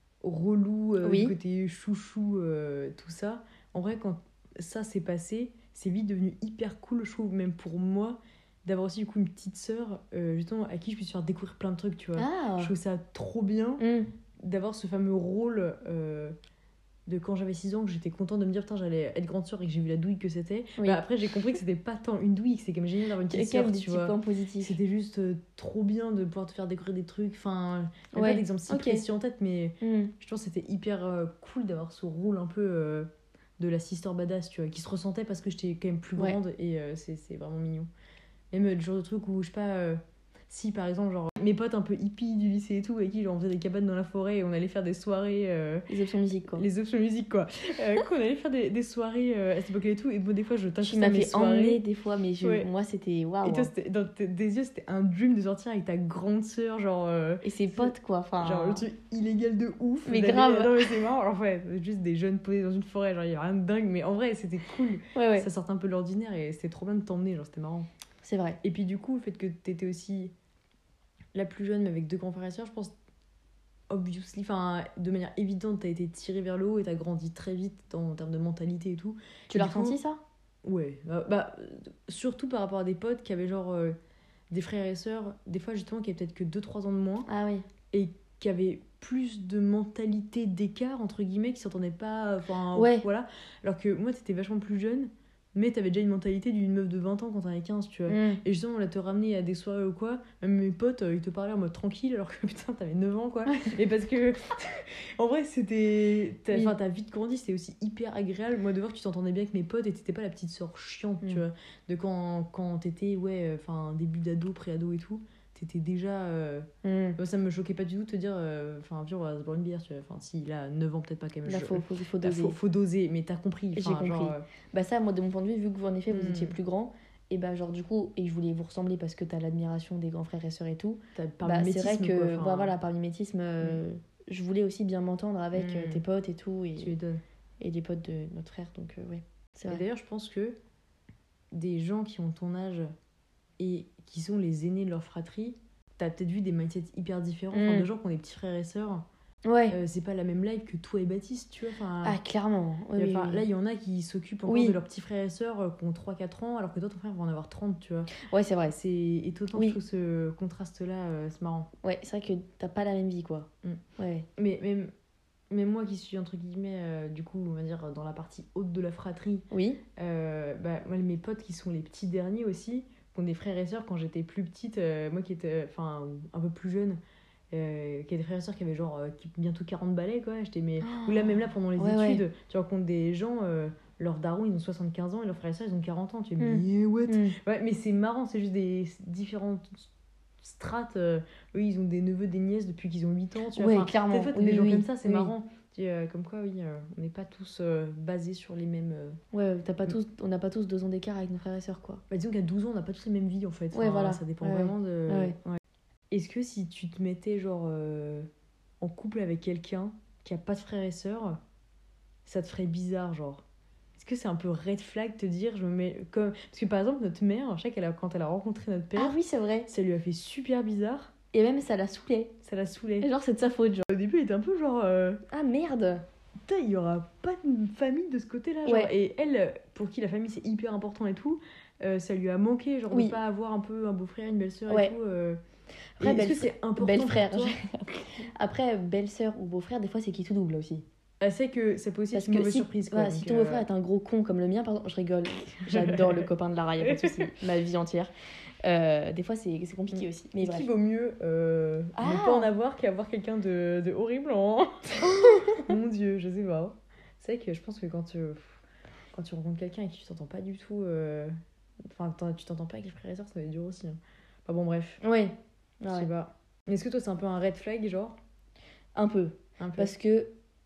relou, euh, Oui. du côté chouchou, euh, tout ça, en vrai, quand ça s'est passé, c'est vite devenu hyper cool, je trouve, même pour moi, d'avoir aussi du coup une petite sœur, euh, justement, à qui je puisse faire découvrir plein de trucs, tu vois. Ah. Je trouve ça trop bien Mm. d'avoir ce fameux rôle. euh, de quand j'avais six ans, que j'étais contente de me dire putain j'allais être grande sœur et que j'ai vu la douille que c'était. Oui. Bah, après j'ai compris que c'était pas tant une douille, que c'est quand même génial d'avoir une petite Quel sœur, des tu petits vois. points positifs. C'était juste euh, trop bien de pouvoir te faire découvrir des trucs. Enfin, il n'y a Ouais, pas d'exemple si ok. précis en tête, mais Mm. je pense que c'était hyper euh, cool d'avoir ce rôle un peu euh, de la sister badass, tu vois, qui se ressentait parce que j'étais quand même plus Ouais. grande et euh, c'est c'est vraiment mignon. Même euh, le genre de truc où, je sais pas, euh, si par exemple, genre mes potes un peu hippies du lycée et tout, avec qui genre, on faisait des cabanes dans la forêt et on allait faire des soirées. euh, Les options musique, quoi. les options musique quoi euh, qu'on allait faire des, des soirées euh, à cette époque et tout et bon, des fois je Tu t'insistais m'as à mes fait emmener soirées des fois, mais je... Ouais. moi, c'était waouh. et toi hein. c'était, dans tes des yeux c'était un dream de sortir avec ta grande sœur genre euh, Et ses potes, quoi. Enfin, genre le truc illégal de ouf Mais d'aller- grave. non mais c'est marrant alors ouais juste des jeunes posés dans une forêt genre il y a rien de dingue mais en vrai c'était cool ouais, ouais, ça sortait un peu de l'ordinaire et c'était trop bien de t'emmener genre c'était marrant c'est vrai. et puis du coup le fait que t'étais aussi la plus jeune mais avec deux grands frères et sœurs je pense obviously, enfin, de manière évidente, t'as été tirée vers le haut et t'as grandi très vite dans, en termes de mentalité et tout. Tu Et l'as du coup, ressenti, ça? Ouais, bah, bah, euh, surtout par rapport à des potes qui avaient genre euh, des frères et sœurs, des fois justement qui avaient peut-être que deux trois ans de moins Ah oui. et qui avaient plus de mentalité d'écart, entre guillemets, qui s'entendaient pas, enfin Ouais. voilà. Alors que moi, t'étais vachement plus jeune, mais t'avais déjà une mentalité d'une meuf de vingt ans quand t'en avais quinze, tu vois. Mm. Et justement, on l'a te ramener à des soirées ou quoi, même mes potes, euh, ils te parlaient en mode tranquille, alors que putain, t'avais neuf ans, quoi. Et parce que, en vrai, c'était. T'as, Oui. enfin, t'as vite grandi, c'était aussi hyper agréable. Moi, de voir que tu t'entendais bien avec mes potes et t'étais pas la petite sœur chiante, Mm. tu vois. De quand, quand t'étais, ouais, enfin, début d'ado, pré-ado et tout, t'étais déjà. euh, Mm. moi, ça me choquait pas du tout de te dire, euh, enfin, viens, on va se boire une bière, tu vois. Enfin, si, là, neuf ans, peut-être pas quand même. Là, je- faut, faut, faut Là, doser. faut, faut doser, mais t'as compris. J'ai enfin, genre, compris. euh, Bah ça, moi, de mon point de vue, vu que vous, en effet, vous Mm. étiez plus grand, et bah genre du coup, et je voulais vous ressembler parce que t'as l'admiration des grands frères et sœurs et tout, t'as par bah c'est mimétisme, vrai que, quoi, enfin, voilà, voilà, par mimétisme, euh, je voulais aussi bien m'entendre avec euh, Mm. tes potes et tout, tu et, les donnes. et les potes de notre frère, donc euh, ouais, c'est Et vrai. d'ailleurs, je pense que des gens qui ont ton âge et qui sont les aînés de leur fratrie, t'as peut-être vu des mindsets hyper différents. Enfin, Mm. de gens qui ont des petits frères et sœurs, Ouais. euh, c'est pas la même life que toi et Baptiste, tu vois. Enfin, Ah, clairement. Oui, y a- oui, enfin, oui. Là, il y en a qui s'occupent encore Oui. de leurs petits frères et sœurs euh, qui ont trois quatre ans, alors que toi, ton frère va en avoir trente, tu vois. Ouais, c'est vrai. C'est étonnant, Oui. je trouve, ce contraste-là, euh, c'est marrant. Ouais, c'est vrai que t'as pas la même vie, quoi. Mm. Ouais. Mais même, même moi qui suis, entre guillemets, euh, du coup, on va dire, dans la partie haute de la fratrie, Oui. Euh, bah, moi, mes potes qui sont les petits derniers aussi, qui ont des frères et sœurs quand j'étais plus petite, euh, moi qui étais enfin un peu plus jeune, euh, qui a des frères et sœurs qui avaient genre euh, qui- bientôt quarante balais, quoi. J'étais, mais... Ou là, même là, pendant les Ouais, ouais. études, tu rencontres des gens, euh, leurs darons, ils ont soixante-quinze ans et leurs frères et sœurs, ils ont quarante ans. Tu dis, Mm. mais what Mm. Ouais, mais c'est marrant, c'est juste des différentes strates. euh, eux, ils ont des neveux, des nièces depuis qu'ils ont huit ans. Tu vois. Ouais, Enfin, clairement. Des fois, t'as Oui, des oui, gens oui. comme ça, c'est Oui. marrant. Tu dis, euh, comme quoi, oui, euh, on n'est pas tous euh, basés sur les mêmes. euh, Ouais, t'as pas Mm. tous, on n'a pas tous deux ans d'écart avec nos frères et sœurs, quoi. Bah, disons qu'à douze ans, on n'a pas tous les mêmes vies en fait. Ouais, voilà. Ça dépend Ouais, vraiment de. Ouais, Ouais. Est-ce que si tu te mettais genre euh, en couple avec quelqu'un qui a pas de frères et sœurs, ça te ferait bizarre, genre. Est-ce que c'est un peu red flag te dire, je me mets comme. Parce que par exemple, notre mère, je sais qu'elle a... quand elle a rencontré notre père, Ah oui, c'est vrai. ça lui a fait super bizarre. Et même, ça la saoulait. Ça l'a saoulée. Et genre, c'est de sa faute, genre. Au début, elle était un peu genre. euh, Ah merde. Putain, il y aura pas de famille de ce côté-là. Genre. Ouais. Et elle, pour qui la famille c'est hyper important et tout, euh, ça lui a manqué, genre Oui. de pas avoir un peu un beau-frère, une belle-sœur Ouais. et tout. euh. Après, Et est-ce que belle- c'est important Belle-frère. pour toi Après, belle-sœur ou beau-frère, des fois, c'est qui tout double aussi. Elle sait que ça peut aussi Parce être une que mauvaise si, surprise. Quoi, voilà, donc, si ton euh, beau-frère est un gros con comme le mien, par exemple, je rigole. J'adore le copain de Lara, y a pas de souci. Ma vie entière. Euh, des fois, c'est c'est compliqué aussi. Mais Est-ce bref. qu'il vaut mieux euh, Ah. ne pas en avoir qu'avoir quelqu'un de, de horrible en... Mon Dieu, je sais pas. C'est vrai que je pense que quand tu, quand tu rencontres quelqu'un et que tu t'entends pas du tout... euh, Enfin, t'en- tu t'entends pas avec les frères et sœurs, ça va être dur aussi. hein. Enfin bon, bref, Ouais. je Ah sais ouais. pas. Est-ce que toi, c'est un peu un red flag, genre Un peu. un peu. Parce que,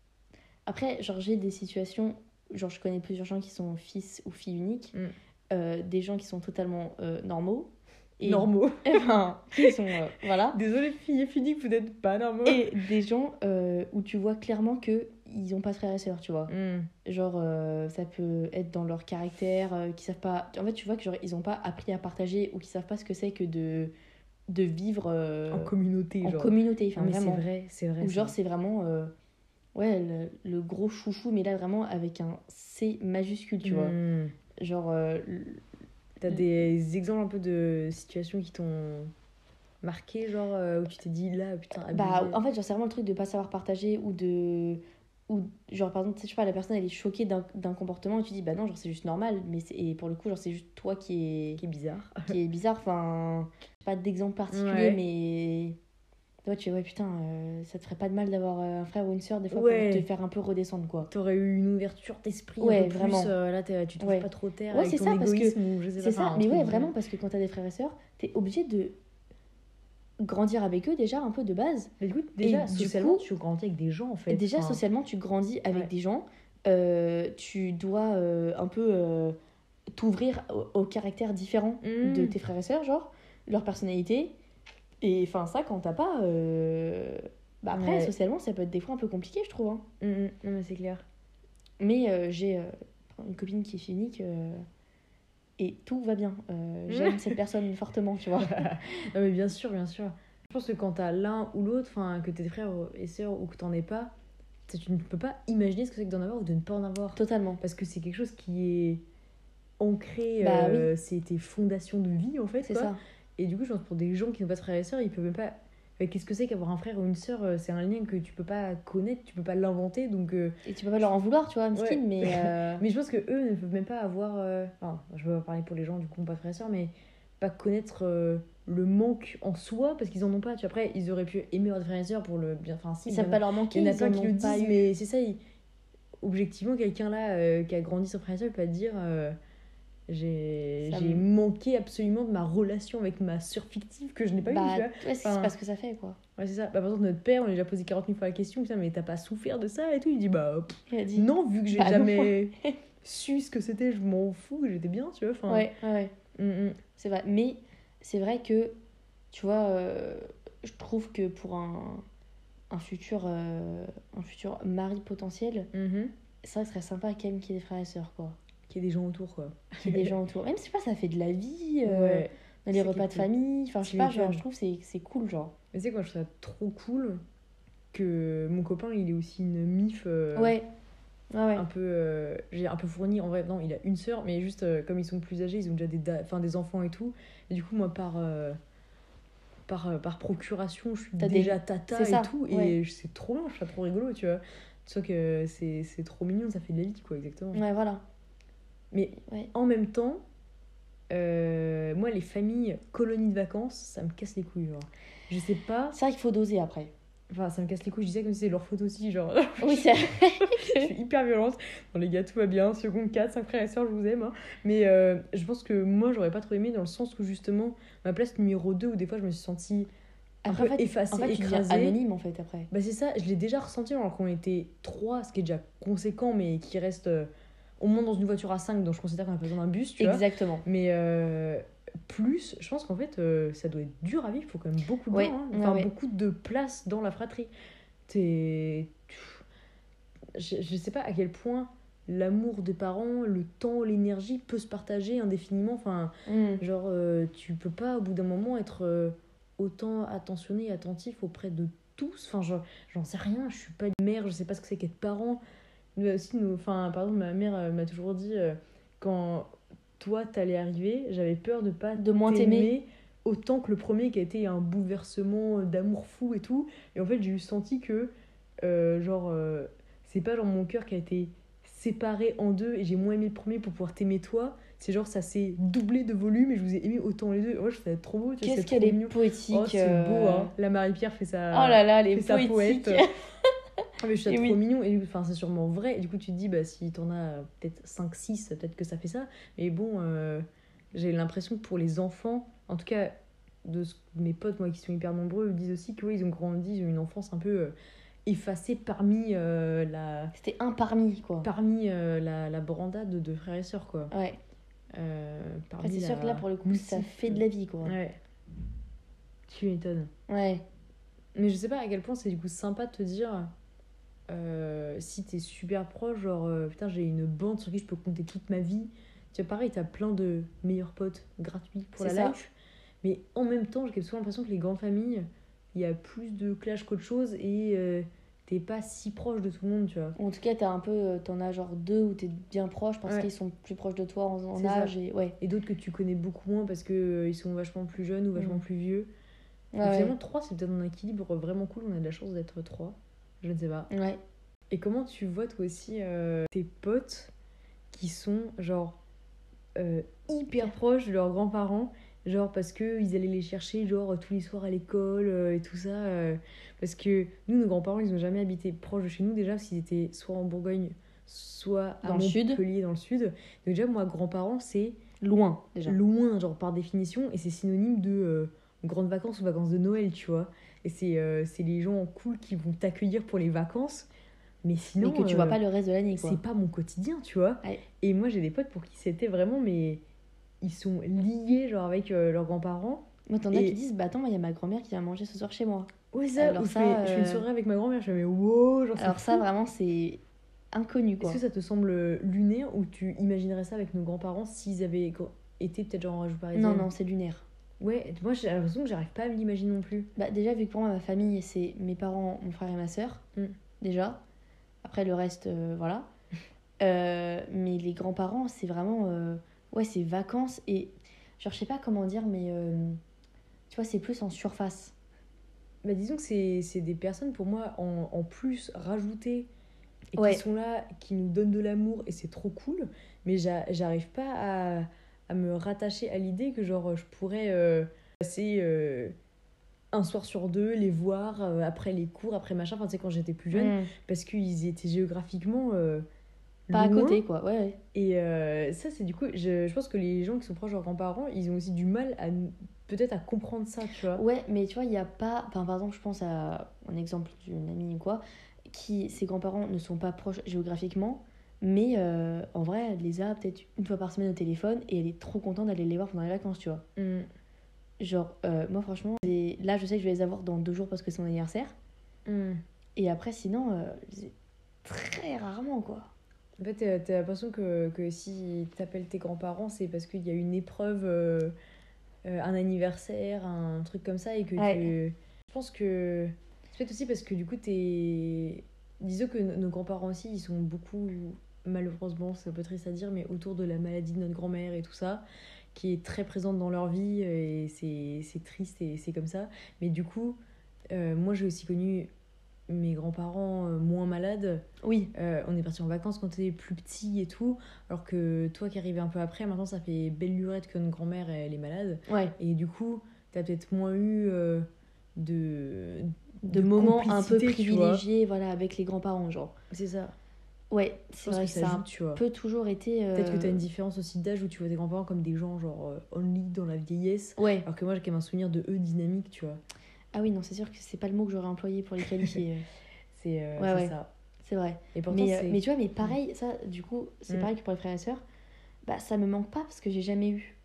après, genre, j'ai des situations, genre, je connais plusieurs gens qui sont fils ou filles uniques, Mm. euh, des gens qui sont totalement euh, normaux. Et, Normaux. Enfin, qui sont, euh, voilà. Désolée, filles et filles, vous n'êtes pas normaux. Et des gens euh, où tu vois clairement que ils ont pas de frères et sœurs, tu vois. Mm. Genre, euh, ça peut être dans leur caractère, euh, qui savent pas... En fait, tu vois que genre, ils ont pas appris à partager ou qu'ils savent pas ce que c'est que de, de vivre euh, En communauté, en genre. communauté. Enfin, Non, mais c'est vraiment. vrai, c'est vrai. Ou c'est genre, vrai. c'est vraiment... euh, ouais, le, le gros chouchou, mais là, vraiment avec un C majuscule, tu vois. Mm. Genre... euh, l- T'as des exemples un peu de situations qui t'ont marqué, genre euh, où tu t'es dit là, putain, abusé. Bah, en fait, genre, c'est vraiment le truc de pas savoir partager ou de. Ou, genre, par exemple, tu sais, je sais pas, la personne elle est choquée d'un d'un comportement et tu dis, bah non, genre, c'est juste normal. Mais c'est- et pour le coup, genre, c'est juste toi qui est, Qui est bizarre. qui est bizarre. Enfin, pas d'exemple particulier, Ouais. mais. Toi, tu fais, ouais, putain, euh, ça te ferait pas de mal d'avoir euh, un frère ou une sœur, des fois, Ouais. pour te faire un peu redescendre, quoi. T'aurais eu une ouverture d'esprit Ouais, un peu vraiment. plus. euh, là, t'es- tu touches Ouais. pas trop terre Ouais, avec c'est ton ça, parce que égoïsme ou je sais pas. C'est ça, enfin, un mais truc ouais, de- vraiment, parce que quand t'as des frères et sœurs, t'es obligé de grandir avec eux déjà un peu de base. Mais du coup, déjà, Et du socialement, coup- tu grandis avec des gens en fait. Déjà, Enfin, socialement, tu grandis avec ouais. des gens. euh, tu dois euh, un peu euh, t'ouvrir au, au caractère différent Mm. de tes frères et sœurs, genre, leur personnalité. Et enfin, ça, quand t'as pas. euh, Bah après, Ouais. socialement, ça peut être des fois un peu compliqué, je trouve. hein. Mm, mm. Non, mais c'est clair. Mais euh, j'ai euh, une copine qui est unique. euh, Et tout va bien. Euh, J'aime cette personne fortement, tu vois. Non, mais bien sûr, bien sûr. Je pense que quand t'as l'un ou l'autre, enfin, que tes frères et sœurs ou que t'en aies pas, tu tu ne peux pas imaginer ce que c'est que d'en avoir ou de ne pas en avoir. Totalement. Parce que c'est quelque chose qui est ancré, Bah euh, c'est tes fondations de vie en fait. C'est quoi. ça. Et du coup, je pense pour des gens qui n'ont pas de frères et sœurs, ils peuvent même pas. Enfin, qu'est-ce que c'est qu'avoir un frère ou une sœur euh, C'est un lien que tu peux pas connaître, tu peux pas l'inventer. Donc, euh, Et tu peux pas leur en vouloir, tu vois, Ouais. miskin, mais. euh, mais je pense que eux ne peuvent même pas avoir. euh, Enfin, je veux pas parler pour les gens du coup qui n'ont pas de frères et sœurs, mais pas connaître euh, le manque en soi parce qu'ils en ont pas. Tu vois, après, ils auraient pu aimer leurs frères et sœurs pour le bien. Enfin, si. Ils il y en savent a- pas leur manquer, Il y en a ils plein en qui le ont pas disent, eu. mais c'est ça. il- Objectivement, quelqu'un là euh, qui a grandi sans frère et sœur peut pas te dire. euh, J'ai Ça j'ai me- manqué absolument de ma relation avec ma sœur fictive que je n'ai pas Bah, eue, tu vois. ouais, c'est Enfin, pas ce que ça fait, quoi. Ouais, c'est ça. Bah, par exemple, notre père, on lui a déjà posé quarante mille fois la question, putain, mais t'as pas souffert de ça et tout. Il dit, bah, pff, Il a dit. non, vu que j'ai Bah, non. jamais su ce que c'était, je m'en fous, j'étais bien, tu vois. Enfin, Ouais, ouais, ouais. mm, mm. C'est vrai. Mais c'est vrai que, tu vois, euh, je trouve que pour un, un, futur, euh, un futur mari potentiel, Mhm. ça serait sympa quand même qu'il y ait des frères et sœurs, quoi. Qu'il y ait des gens autour, quoi. Qu'il y ait des gens autour. Même, je sais pas, ça fait de la vie. euh, Ouais. Dans les C'est repas qui de est cool. famille. Enfin, je sais Tu pas, genre, m'étonnes. je trouve que c'est c'est cool, genre. Mais tu sais quoi, je trouve ça trop cool que mon copain, il est aussi une mif. euh, Ouais. Ouais, ouais. Un peu, euh, j'ai un peu fourni. En vrai, non, il a une sœur, mais juste euh, comme ils sont plus âgés, ils ont déjà des, da- enfin, des enfants et tout. Et du coup, moi, par, euh, par, euh, par procuration, je suis T'as des- déjà tata c'est et ça, tout. ouais. Et c'est trop bien, je trouve ça trop rigolo, tu vois. Tu vois que c'est c'est trop mignon, ça fait de la vie, quoi, exactement. Ouais, voilà. Mais Ouais. en même temps, euh, moi, les familles colonies de vacances, ça me casse les couilles, genre. Je sais pas. C'est vrai qu'il faut doser après. Enfin, ça me casse les couilles, je disais comme si c'était leur faute aussi, genre. Oui, c'est Je suis hyper violente. Bon, les gars, tout va bien. Seconde quatre, cinq frères et sœurs, je vous aime. hein. Mais euh, je pense que moi, j'aurais pas trop aimé dans le sens où, justement, ma place numéro deux, où des fois, je me suis sentie un Après, peu en fait, effacée, en fait, tu deviens écrasée. anonyme, en fait, après. Bah, c'est ça, je l'ai déjà ressenti alors qu'on était trois, ce qui est déjà conséquent, mais qui reste euh, au moins dans une voiture à cinq, donc je considère qu'on a pas besoin d'un bus, tu vois. Exactement. Mais euh, plus, je pense qu'en fait, euh, ça doit être dur à vivre. Il faut quand même beaucoup de Ouais, gens, hein. ouais, Enfin, ouais. beaucoup de place dans la fratrie. T'es... je, je sais pas à quel point l'amour des parents, le temps, l'énergie peut se partager indéfiniment. Enfin, Mm. genre, euh, tu peux pas au bout d'un moment être euh, autant attentionné et attentif auprès de tous. Enfin, genre, j'en sais rien, je suis pas une mère, je sais pas ce que c'est qu'être parent. Nous aussi, nous, enfin, par exemple, ma mère euh, m'a toujours dit euh, quand toi t'allais arriver, j'avais peur de pas De moins t'aimer. t'aimer autant que le premier qui a été un bouleversement d'amour fou et tout. Et en fait, j'ai eu senti que, euh, genre, euh, c'est pas genre mon cœur qui a été séparé en deux et j'ai moins aimé le premier pour pouvoir t'aimer toi. C'est genre, ça s'est doublé de volume et je vous ai aimé autant les deux. Moi, je trouve ça trop beau, tu vois, Qu'est-ce c'est qu'elle trop est mignon. poétique. Oh, c'est euh. beau, hein. La Marie-Pierre fait sa, Oh là là, elle est fait sa poétique. poète. Ah, mais je trouve ça Et trop oui. mignon et enfin, c'est sûrement vrai. Et du coup, tu te dis, bah, si t'en as euh, peut-être cinq six peut-être que ça fait ça. Mais bon, euh, j'ai l'impression que pour les enfants, en tout cas, de ce- mes potes, moi, qui sont hyper nombreux, disent aussi que, ouais, ils ont grandi, ils ont une enfance un peu euh, effacée parmi, euh, la, C'était un parmi, quoi. parmi euh, la, la brandade de frères et sœurs, quoi. Ouais. Euh, Après, parmi c'est sûr la que là, pour le coup, ça multitude. fait de la vie, quoi. Ouais. Tu m'étonnes. Ouais. Mais je sais pas à quel point c'est du coup sympa de te dire. Euh, si t'es super proche, genre euh, putain, j'ai une bande sur qui je peux compter toute ma vie. Tu vois, pareil, t'as plein de meilleurs potes gratuits pour la C'est ça. life. Mais en même temps, j'ai souvent l'impression que les grandes familles, il y a plus de clash qu'autre chose et euh, t'es pas si proche de tout le monde, tu vois. En tout cas, t'as un peu, euh, t'en as genre deux où t'es bien proche parce Ouais. qu'ils sont plus proches de toi en, en C'est ça. âge. Et ouais. Et d'autres que tu connais beaucoup moins parce que euh, ils sont vachement plus jeunes ou vachement Mm. plus vieux. Ouais, Donc, ouais. finalement, trois, c'est peut-être un équilibre vraiment cool. On a de la chance d'être trois. Je ne sais pas. Ouais. Et comment tu vois toi aussi euh, tes potes qui sont genre euh, hyper proches de leurs grands-parents, genre parce que ils allaient les chercher genre tous les soirs à l'école euh, et tout ça, euh, parce que nous nos grands-parents ils ont jamais habité proche de chez nous déjà parce qu'ils étaient soit en Bourgogne soit Dans à le sud. Montpellier dans le sud. Donc déjà moi grands-parents c'est Loin, déjà. loin genre par définition et c'est synonyme de euh, grandes vacances ou vacances de Noël, tu vois. Et c'est euh, c'est les gens cool qui vont t'accueillir pour les vacances. Mais sinon, Mais que tu vois euh, pas le reste de l'année, quoi. c'est pas mon quotidien, tu vois. Ouais. Et moi, j'ai des potes pour qui c'était vraiment, mais ils sont liés, genre, avec euh, leurs grands-parents. Moi, t'en as Et- qui disent, bah attends, moi, il y a ma grand-mère qui vient manger ce soir chez moi. Ouais, ça, Alors ou je, ça, fais, je fais une euh, soirée avec ma grand-mère, je fais, mais wow, genre, c'est Alors ça, fou. vraiment, c'est inconnu, Est-ce quoi. que ça te semble lunaire ou tu imaginerais ça avec nos grands-parents s'ils avaient gr- été peut-être genre en région parisienne? Non, non, c'est lunaire. Ouais, moi, j'ai l'impression que j'arrive pas à me l'imaginer non plus. Bah déjà, vu que pour moi, ma famille, c'est mes parents, mon frère et ma sœur, Mm. déjà. Après, le reste, euh, voilà. Euh, mais les grands-parents, c'est vraiment... euh, Ouais, c'est vacances et... Genre, je sais pas comment dire, mais... euh, Tu vois, c'est plus en surface. Bah, disons que c'est c'est des personnes, pour moi, en, en plus rajoutées et Ouais. qui sont là, qui nous donnent de l'amour et c'est trop cool. Mais j'a- j'arrive pas à, à me rattacher à l'idée que, genre, je pourrais euh, passer euh, un soir sur deux, les voir euh, après les cours, après machin, enfin, tu sais, quand j'étais plus jeune, Mm. parce qu'ils étaient géographiquement euh, Pas à loin. côté, quoi. Ouais, ouais. Et euh, ça, c'est du coup, je, je pense que les gens qui sont proches de leurs grands-parents, ils ont aussi du mal à n- peut-être à comprendre ça, tu vois. Ouais, mais tu vois, il n'y a pas... Enfin, par exemple, je pense à un exemple d'une amie ou quoi, qui, ses grands-parents ne sont pas proches géographiquement, mais euh, en vrai, elle les a peut-être une fois par semaine au téléphone et elle est trop contente d'aller les voir pendant les vacances, tu vois. Mm. Genre, euh, moi, franchement, c'est- là, je sais que je vais les avoir dans deux jours parce que c'est mon anniversaire. Mm. Et après, sinon, euh, c'est très rarement, quoi. En fait, t'as t'as l'impression que, que si t'appelles tes grands-parents, c'est parce qu'il y a une épreuve, euh, euh, un anniversaire, un truc comme ça, et que Ouais. tu... Je pense que... C'est peut-être aussi parce que du coup, t'es... Disons que nos nos grands-parents aussi, ils sont beaucoup, malheureusement, c'est un peu triste à dire, mais autour de la maladie de notre grand-mère et tout ça, qui est très présente dans leur vie, et c'est c'est triste et c'est comme ça. Mais du coup, euh, moi, j'ai aussi connu mes grands-parents euh, moins malades. Oui. Euh, on est parti en vacances quand t'étais plus petit et tout, alors que toi qui arrivais un peu après, maintenant ça fait belle lurette que notre grand-mère elle est malade. Ouais. Et du coup, t'as peut-être moins eu euh, de, De, moments un peu complicité, tu vois. privilégiés, voilà, avec les grands-parents, genre. C'est ça. Ouais, Je c'est pense vrai que que ça ça joue, a tu vois. un peu toujours été... euh, Peut-être que t'as une différence aussi d'âge où tu vois tes grands-parents comme des gens genre euh, only dans la vieillesse, Ouais. alors que moi j'ai quand même un souvenir de eux dynamiques, tu vois. Ah oui, non, c'est sûr que c'est pas le mot que j'aurais employé pour les qualifier. euh. C'est euh, Ouais, c'est ouais. ça. C'est vrai. Et pourtant, Mais, euh, c'est... mais tu vois, mais pareil, ça, du coup, c'est Mm. pareil que pour les frères et sœurs. Bah, ça me manque pas parce que j'ai jamais eu.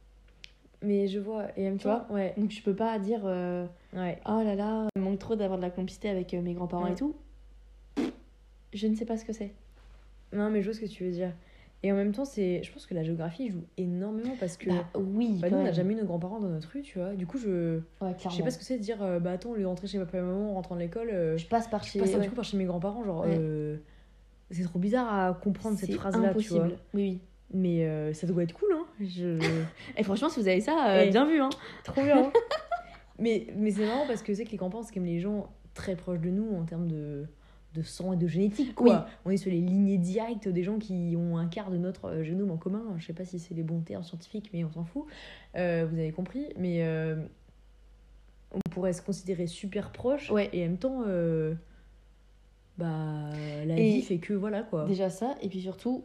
Mais je vois, et en même Tu temps, vois ouais, Donc je peux pas dire euh, ouais. oh là là, il me manque trop d'avoir de la complicité avec euh, mes grands-parents Mm. et tout. Je ne sais pas ce que c'est. Non, mais je vois ce que tu veux dire. Et en même temps, c'est, je pense que la géographie joue énormément parce que Bah oui, bah, quand nous, on n'a même. jamais eu nos grands-parents dans notre rue, tu vois. Du coup, je Ouais, je sais clairement. pas ce que c'est de dire euh, bah attends, au lieu de rentrer chez papa et maman en rentrant de l'école, euh, Je passe par je chez... passe du ouais. coup par chez mes grands-parents. Genre, Ouais. euh, c'est trop bizarre à comprendre cette C'est phrase-là, tu vois. impossible. Oui, oui. Mais euh, ça doit être cool, hein. Je... Et franchement, si vous avez ça, euh, Eh. bien vu, hein. Trop bien, hein. Mais, mais c'est marrant parce que c'est que les grands-parents, c'est quand même les gens très proches de nous en termes de, de sang et de génétique, quoi. Oui. On est sur les lignées directes des gens qui ont un quart de notre euh, génome en commun. Je sais pas si c'est les bons termes scientifiques, mais on s'en fout. Euh, vous avez compris. Mais euh, on pourrait se considérer super proche. Ouais. Et en même temps, euh, bah, la Et vie fait que voilà, quoi. Déjà ça, et puis surtout,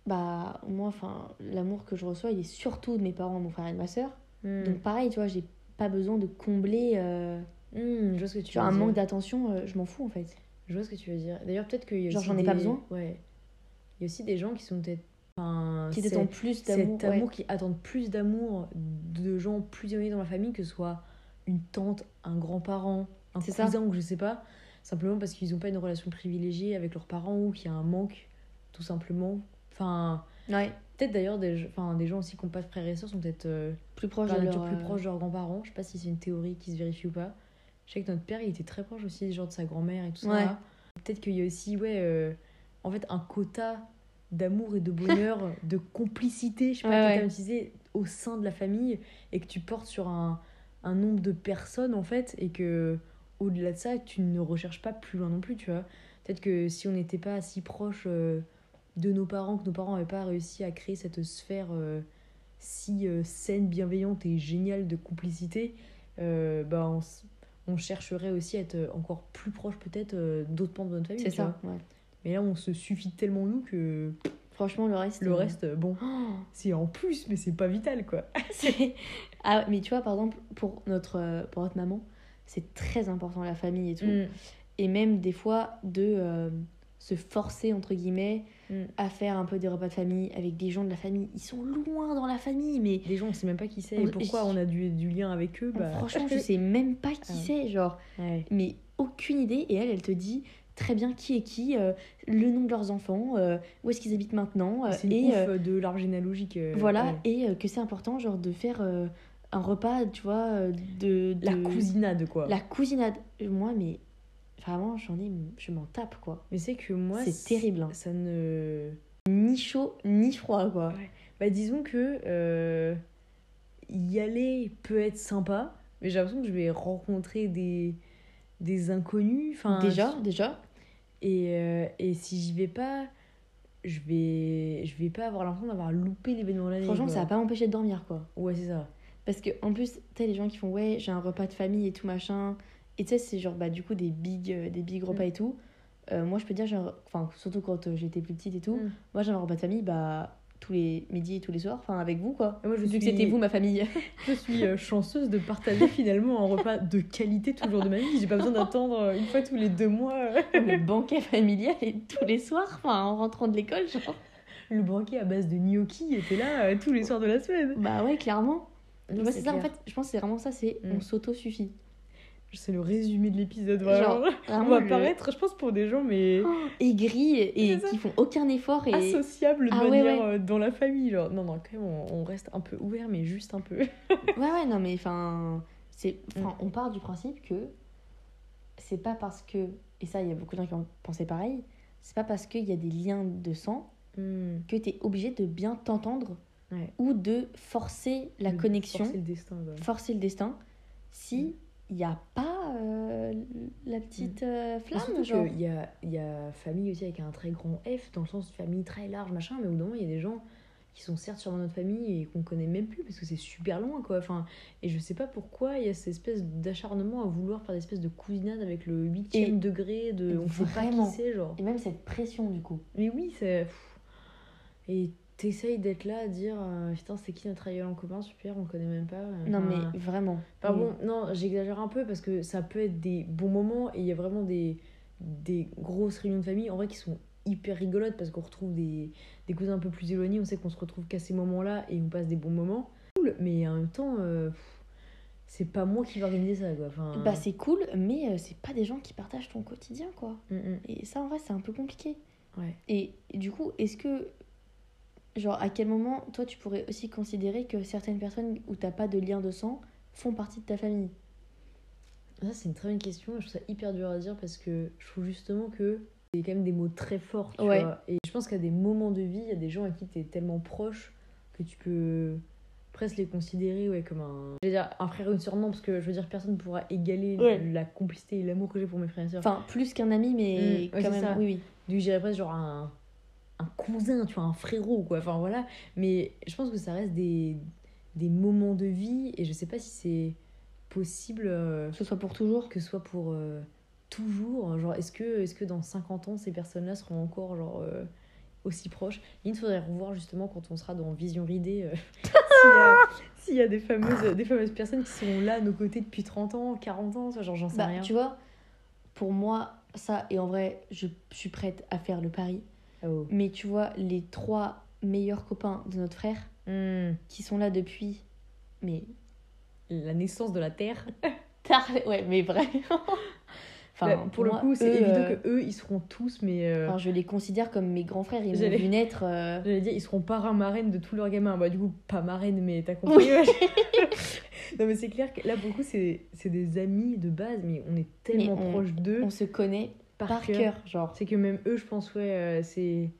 bah moi, enfin, l'amour que je reçois, il est surtout de mes parents, de mon frère et de ma sœur. Hmm. Donc pareil, tu vois, j'ai pas besoin de combler euh, Hmm, je vois ce que tu genre veux un dire. manque d'attention, euh, je m'en fous en fait. Je vois ce que tu veux dire. D'ailleurs, peut-être qu'il y a Genre, aussi j'en ai des... pas besoin. Ouais. Il y a aussi des gens qui sont peut-être... Enfin, Qui c'est- t'attendent plus d'amour. cet amour Ouais. qui attendent plus d'amour de gens plus éloignés dans la famille, que ce soit une tante, un grand-parent, un C'est ça. cousin ou je sais pas, simplement parce qu'ils n'ont pas une relation privilégiée avec leurs parents ou qu'il y a un manque, tout simplement. Enfin, Ouais, peut-être d'ailleurs des, enfin, des gens aussi qui n'ont pas de frères et sœurs sont peut-être euh, plus proche par de nature leur... plus euh, proches de leurs grands-parents. Je sais pas si c'est une théorie qui se vérifie ou pas. Je sais que notre père, il était très proche aussi, genre de sa grand-mère et tout Ouais. ça. Peut-être qu'il y a aussi, ouais, euh, en fait, un quota d'amour et de bonheur, de complicité, je sais pas Ouais, quel ouais. terme utiliser, au sein de la famille, et que tu portes sur un, un nombre de personnes, en fait, et que au-delà de ça, tu ne recherches pas plus loin non plus, tu vois. Peut-être que si on n'était pas si proche euh, de nos parents, que nos parents n'avaient pas réussi à créer cette sphère euh, si euh, saine, bienveillante et géniale de complicité, euh, bah, on, s- on chercherait aussi à être encore plus proche peut-être euh, d'autres pans de notre famille, C'est tu ça, vois. ouais. Mais là, on se suffit tellement nous que Franchement, le reste... le euh, reste, euh, bon, oh, c'est en plus, mais c'est pas vital, quoi. c'est... Ah, mais tu vois, par exemple, pour notre, euh, pour notre maman, c'est très important la famille et tout. Mm, Et même des fois de euh, se forcer, entre guillemets, mm. à faire un peu des repas de famille avec des gens de la famille. Ils sont loin dans la famille, mais Des gens, on sait même pas qui c'est On- et pourquoi on a du, du lien avec eux. Bah... franchement, je sais même pas qui Ah ouais. c'est, genre, Ouais. mais aucune idée. Et elle, elle te dit très bien qui est qui, euh, le nom de leurs enfants, euh, où est-ce qu'ils habitent maintenant, euh, C'est une et ouf euh, de l'arbre généalogique. euh, voilà, ouais. et euh, que c'est important, genre, de faire euh, un repas, tu vois, euh, de, de... La cousinade, quoi. La cousinade. Moi, mais vraiment, j'en ai, je m'en tape, quoi. Mais c'est que moi, C'est terrible, hein. Ça ne... Ni chaud, ni froid, quoi. Ouais. Bah, disons que euh, y aller peut être sympa, mais j'ai l'impression que je vais rencontrer des, des inconnus. Enfin, Déjà, déjà. Et, euh, et si j'y vais pas, je vais, je vais pas avoir l'impression d'avoir loupé l'événement de l'année. Franchement, quoi. ça va pas m'empêcher de dormir, quoi. Ouais, c'est ça. Parce que en plus, tu sais, les gens qui font ouais, j'ai un repas de famille et tout machin. Et tu sais, c'est genre bah du coup des big, euh, des big repas Mm. et tout. Euh, moi, je peux dire, j'ai un- enfin, surtout quand euh, j'étais plus petite et tout. Mm. Moi, j'ai un repas de famille bah tous les midis et tous les soirs, enfin avec vous quoi. Et moi, je Vu suis, que c'était vous ma famille. je suis euh, chanceuse de partager finalement un repas de qualité tout le jour de ma vie. J'ai pas besoin d'attendre euh, une fois tous les deux mois euh, Le banquet familial et tous les soirs, enfin en rentrant de l'école, genre. le banquet à base de gnocchi était là euh, tous les soirs de la semaine. Bah ouais, clairement. Non, Moi, c'est c'est ça en clair. fait, je pense que c'est vraiment ça, c'est Mm. on s'auto-suffit. C'est le résumé de l'épisode, vraiment. Genre, On vraiment va le- paraître, je pense, pour des gens, mais oh, aigris et C'est ça. qui font aucun effort et. associables de Ah ouais, manière ouais. euh, dans la famille. Genre. Non, non, quand même, on, on reste un peu ouvert, mais juste un peu. Ouais, ouais, non, mais enfin, c'est, enfin, Mm. on part du principe que c'est pas parce que, et ça, il y a beaucoup de gens qui ont pensé pareil, c'est pas parce qu'il y a des liens de sang Mm. que t'es obligé de bien t'entendre Ouais. ou de forcer la De connexion, forcer le destin, quoi. forcer le destin, si Mm. il n'y a pas euh, la petite euh, Et flamme, surtout genre. qu'il y a, il y a famille aussi avec un très grand F, dans le sens de famille très large, machin, mais au bout d'un moment, il y a des gens qui sont certes sur notre famille et qu'on connaît même plus parce que c'est super loin, quoi. Enfin, et je sais pas pourquoi il y a cette espèce d'acharnement à vouloir faire des espèces de cousinade avec le huitième Et- degré de. On sait pas Vraiment. qui c'est, genre. Et même cette pression, du coup. Mais oui, c'est. pff. Et t'essayes d'être là à dire euh, putain, c'est qui notre aïeul en commun, super, on le connaît même pas. euh, Non, enfin, mais vraiment. Enfin Et- bon, non, j'exagère un peu parce que ça peut être des bons moments et il y a vraiment des, des grosses réunions de famille en vrai qui sont hyper rigolotes parce qu'on retrouve des, des cousins un peu plus éloignés, on sait qu'on se retrouve qu'à ces moments-là et on passe des bons moments. Cool, mais en même temps, euh, pff, c'est pas moi qui vais organiser ça, quoi. Enfin... Bah, c'est cool, mais euh, c'est pas des gens qui partagent ton quotidien, quoi. Mm, mm. Et ça, en vrai, c'est un peu compliqué. Ouais. Et, et du coup, est-ce que, genre, à quel moment, toi, tu pourrais aussi considérer que certaines personnes où t'as pas de lien de sang font partie de ta famille? Ça, c'est une très bonne question. Je trouve ça hyper dur à dire parce que je trouve justement que c'est quand même des mots très forts, tu Ouais. vois. Et je pense qu'à des moments de vie, il y a des gens à qui t'es tellement proche que tu peux presque les considérer ouais, comme un... Je veux dire, un frère ou une sœur, non, parce que je veux dire, personne ne pourra égaler Ouais. la complicité et l'amour que j'ai pour mes frères et sœurs. Enfin, plus qu'un ami, mais Mmh, ouais, quand c'est même, ça. oui, oui. Du coup, je dirais presque genre un, un cousin, tu vois, un frérot, quoi. Enfin, voilà. Mais je pense que ça reste des, des moments de vie et je sais pas si c'est possible euh, Que ce soit pour toujours. que ce soit pour euh, toujours. Genre, est-ce que, est-ce que dans cinquante ans, ces personnes-là seront encore genre, euh, aussi proches? Il faudrait revoir justement quand on sera dans Vision Ridée euh, s'il y a, s'il y a des, fameuses, des fameuses personnes qui seront là à nos côtés depuis trente ans, quarante ans, genre j'en sais Bah, rien. tu vois, pour moi, ça, et en vrai, je suis prête à faire le pari. Oh. Mais tu vois, les trois meilleurs copains de notre frère, Mm. qui sont là depuis, mais La naissance de la Terre. tard, ouais, mais vraiment. Enfin, Là, pour, le moi, coup, c'est eux, évident euh, que eux, ils seront tous, mais euh, enfin, je les considère comme mes grands frères. Ils m'ont J'allais- vu naître. euh, j'allais dire, ils seront parrains marraines de tous leurs gamins. Bah, du coup, pas marraine, mais t'as compris. Oui. Ouais. Non, mais c'est clair que là, pour le coup, c'est, c'est des amis de base, mais on est tellement Mais on- proches d'eux On se connaît par, par cœur. cœur, genre. C'est que même eux, je pense, ouais, euh, c'est.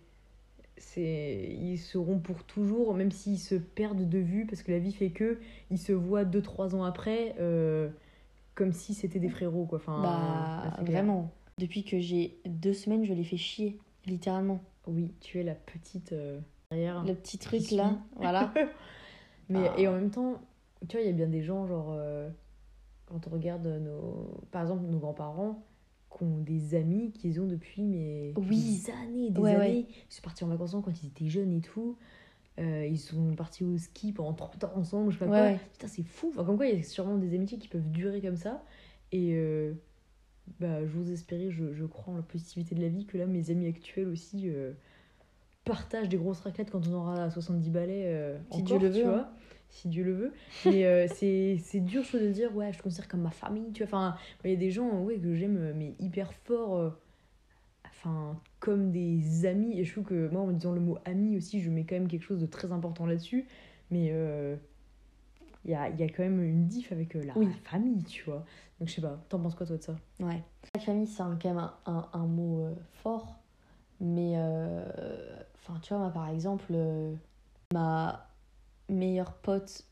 c'est ils seront pour toujours, même s'ils se perdent de vue, parce que la vie fait que ils se voient deux trois ans après, euh, comme si c'était des frérots, quoi. Enfin, Bah, là, c'est clair. vraiment. Depuis que j'ai deux semaines, je les fais chier, littéralement. Oui, tu es la petite euh, derrière. Le petit qui truc suit. là, voilà. Mais, Ah. et en même temps, tu vois, il y a bien des gens, genre, euh, quand on regarde nos. Par exemple, nos grands-parents, qui ont des amis qu'ils ont depuis mais Oui. des années, des Ouais, années. ouais. Ils sont partis en vacances ensemble quand ils étaient jeunes et tout. Euh, ils sont partis au ski pendant trente ans ensemble, je sais pas Ouais, quoi. ouais. Putain, c'est fou. Enfin, comme quoi, il y a sûrement des amitiés qui peuvent durer comme ça. Et euh, bah, j'ose espérer, je, je crois en la positivité de la vie, que là, mes amis actuels aussi euh, partagent des grosses raclettes quand on aura soixante-dix balais euh, Si encore, Dieu le tu veut, vois. hein. Si Dieu le veut. Mais euh, c'est, c'est dur, je trouve, de dire, ouais, je te considère comme ma famille, tu vois. Enfin, il y a des gens, ouais, que j'aime, mais hyper fort. euh, Enfin, comme des amis. Et je trouve que moi, en disant le mot ami aussi, je mets quand même quelque chose de très important là-dessus. Mais euh, il y, a, il y a quand même une diff avec euh, la Oui. famille, tu vois. Donc je sais pas, t'en penses quoi toi de ça? Ouais. La famille, c'est un- quand même un, un, un mot euh, fort. Mais, euh, enfin, tu vois, moi, par exemple, euh, ma meilleure pote,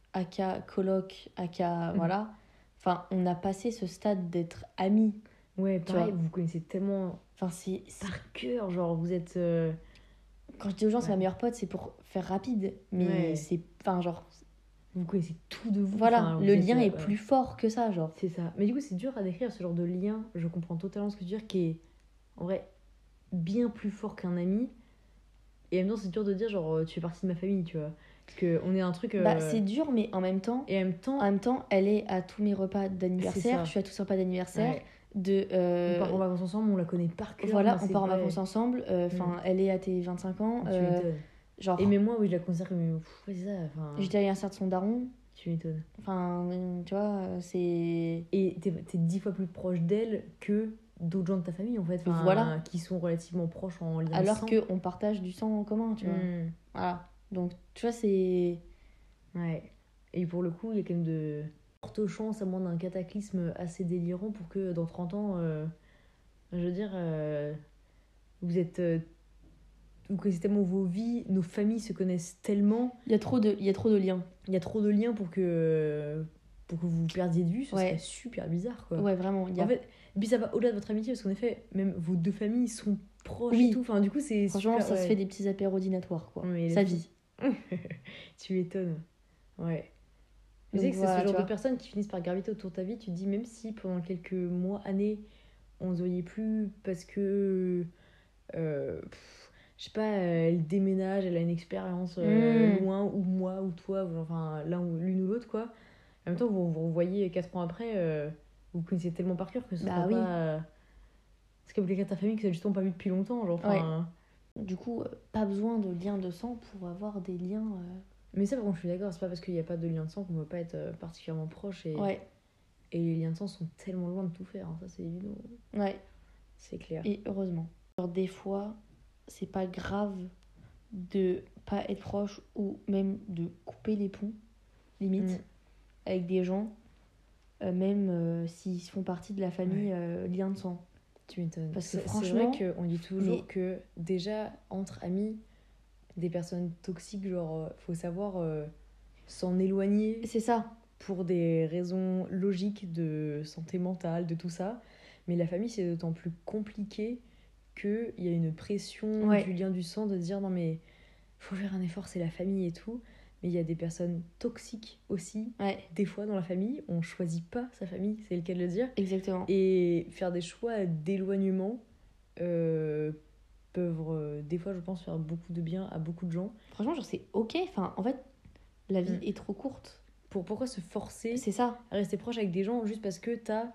aka coloc, aka, Mhm. voilà. Enfin, on a passé ce stade d'être amis. Ouais, Tu pareil, vois. vous vous connaissez tellement Enfin, c'est... c'est- par cœur, genre vous êtes... euh, Quand je dis aux gens, c'est Ouais. ma meilleure pote, c'est pour faire rapide. Mais Ouais. c'est... Enfin, genre... Vous connaissez tout de vous. Voilà, enfin, vous le êtes, lien euh, est ouais. plus fort que ça, genre. C'est ça. Mais du coup, c'est dur à décrire ce genre de lien. Je comprends totalement ce que tu veux dire, qui est en vrai bien plus fort qu'un ami. Et en même temps, c'est dur de dire, genre, tu fais partie de ma famille, tu vois. Parce qu'on est un truc. euh, Bah, c'est dur, mais en même temps... Et en même temps, En même temps, elle est à tous mes repas C'est ça. d'anniversaire. Je suis à tous les repas d'anniversaire. ouais, De, euh, on part en vacances ensemble, on la connaît par cœur. voilà, moi, on c'est part en vrai. vacances ensemble. Enfin, Mm. elle est à tes vingt-cinq ans. Tu euh, m'étonnes. genre, Et mais moi, oui, je la considère comme. Pff, ouais, c'est ça. Enfin, j'étais à l'anniversaire de son daron. tu m'étonnes. Enfin, euh, tu vois, euh, c'est... Et t'es, t'es dix fois plus proche d'elle que d'autres gens de ta famille, en fait. Enfin, Voilà. Qui sont relativement proches en lien Alors de sang. qu'on partage du sang en commun, tu vois. Mm. Voilà. Donc, tu vois, c'est... Ouais. Et pour le coup, il y a quand même de fortes chances, à moins d'un cataclysme assez délirant, pour que dans trente ans, euh, je veux dire, euh, vous êtes. euh, vous connaissez tellement vos vies, nos familles se connaissent tellement. Il y a trop de, il y a trop de liens. Il y a trop de liens pour que, pour que vous vous perdiez de vue, ce Ouais. serait super bizarre, quoi. Ouais, vraiment. Il y a... En fait, et puis ça va au-delà de votre amitié, parce qu'en effet, même vos deux familles sont proches Oui. et tout. Enfin, du coup, c'est Franchement, super, ça se ouais. fait des petits apéros dînatoires, quoi. Mais Sa les- vie. Tu m'étonnes. Ouais. Mais Donc c'est que voilà, c'est ce tu genre de vois. personnes qui finissent par graviter autour de ta vie. Tu te dis, même si pendant quelques mois, années, on se voyait plus parce que. euh, pff, je sais pas, euh, elle déménage, elle a une expérience euh, Mm. loin, ou moi, ou toi, ou enfin l'un ou l'une ou l'autre, quoi. En même temps, vous vous revoyez quatre ans après, euh, vous vous connaissez tellement par cœur que ce Bah sera oui. pas. euh, C'est comme quelqu'un de ta famille que tu justement pas vu depuis longtemps. Genre, enfin, Du coup, euh, pas besoin de liens de sang pour avoir des liens euh, Mais ça, par contre, je suis d'accord, c'est pas parce qu'il n'y a pas de lien de sang qu'on ne peut pas être euh, particulièrement proche. Et... Ouais. Et les liens de sang sont tellement loin de tout faire, hein, ça c'est évident. Ouais. C'est clair. Et heureusement. Genre, des fois, c'est pas grave de pas être proche ou même de couper les ponts, limite, Mm. avec des gens, euh, même euh, s'ils font partie de la famille Ouais. euh, lien de sang. Tu m'étonnes. Parce que C'est- franchement, c'est vrai qu'on dit toujours mais- que déjà, entre amis, des personnes toxiques, genre, euh, faut savoir euh, s'en éloigner C'est ça. pour des raisons logiques de santé mentale, de tout ça. Mais la famille, c'est d'autant plus compliqué qu'il y a une pression Ouais. du lien du sang de dire non mais faut faire un effort, c'est la famille et tout. Mais il y a des personnes toxiques aussi. Ouais, Des fois dans la famille, on choisit pas sa famille, c'est le cas de le dire. exactement. Et faire des choix d'éloignement euh, peuvent euh, des fois, je pense, faire beaucoup de bien à beaucoup de gens. Franchement, genre, c'est ok. Enfin, en fait, la vie Mm. est trop courte. Pour pourquoi se forcer C'est ça. à rester proche avec des gens juste parce que t'as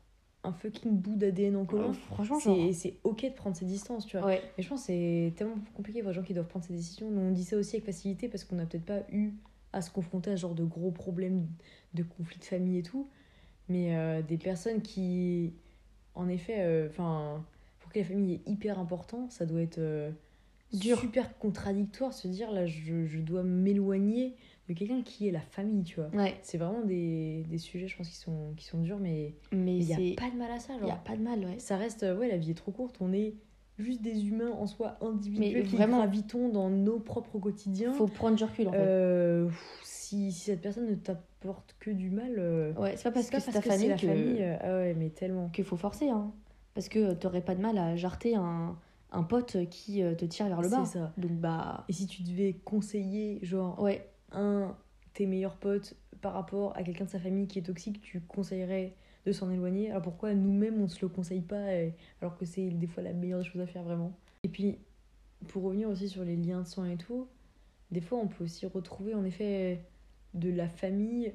un fucking bout d'A D N en commun? Euh, franchement, genre. C'est c'est ok de prendre ses distances, tu vois. Ouais. Mais je pense que c'est tellement compliqué pour les gens qui doivent prendre ces décisions. Nous, on dit ça aussi avec facilité parce qu'on n'a peut-être pas eu à se confronter à ce genre de gros problèmes de conflits de famille et tout. Mais euh, des personnes qui, en effet, enfin, pour qui la famille est hyper important, ça doit être euh, Dur. super contradictoire, se dire là, je, je dois m'éloigner de quelqu'un qui est la famille, tu vois. Ouais. C'est vraiment des, des sujets, je pense, qui sont, qui sont durs, mais Mais il n'y c'est. a pas de mal à ça, Il y a genre. pas de mal, ouais. Ça reste, euh, ouais, la vie est trop courte, on est juste des humains en soi individuels Mais qui vraiment. gravitons dans nos propres quotidiens. Faut prendre du recul, en fait. Euh, pff, si, si cette personne ne t'apporte que du mal, euh, Ouais, c'est pas parce c'est que pas c'est parce ta que c'est famille la que. famille. euh, Ah ouais, mais tellement. Qu'il faut forcer, hein. Parce que t'aurais pas de mal à jarter un, un pote qui euh, te tire vers le bas. C'est ça. Donc, bah. Et si tu devais conseiller, genre, Ouais. un tes meilleurs potes par rapport à quelqu'un de sa famille qui est toxique, tu conseillerais de s'en éloigner. Alors pourquoi nous-mêmes on se le conseille pas et- alors que c'est des fois la meilleure des choses à faire vraiment. Et puis pour revenir aussi sur les liens de sang et tout, des fois on peut aussi retrouver en effet de la famille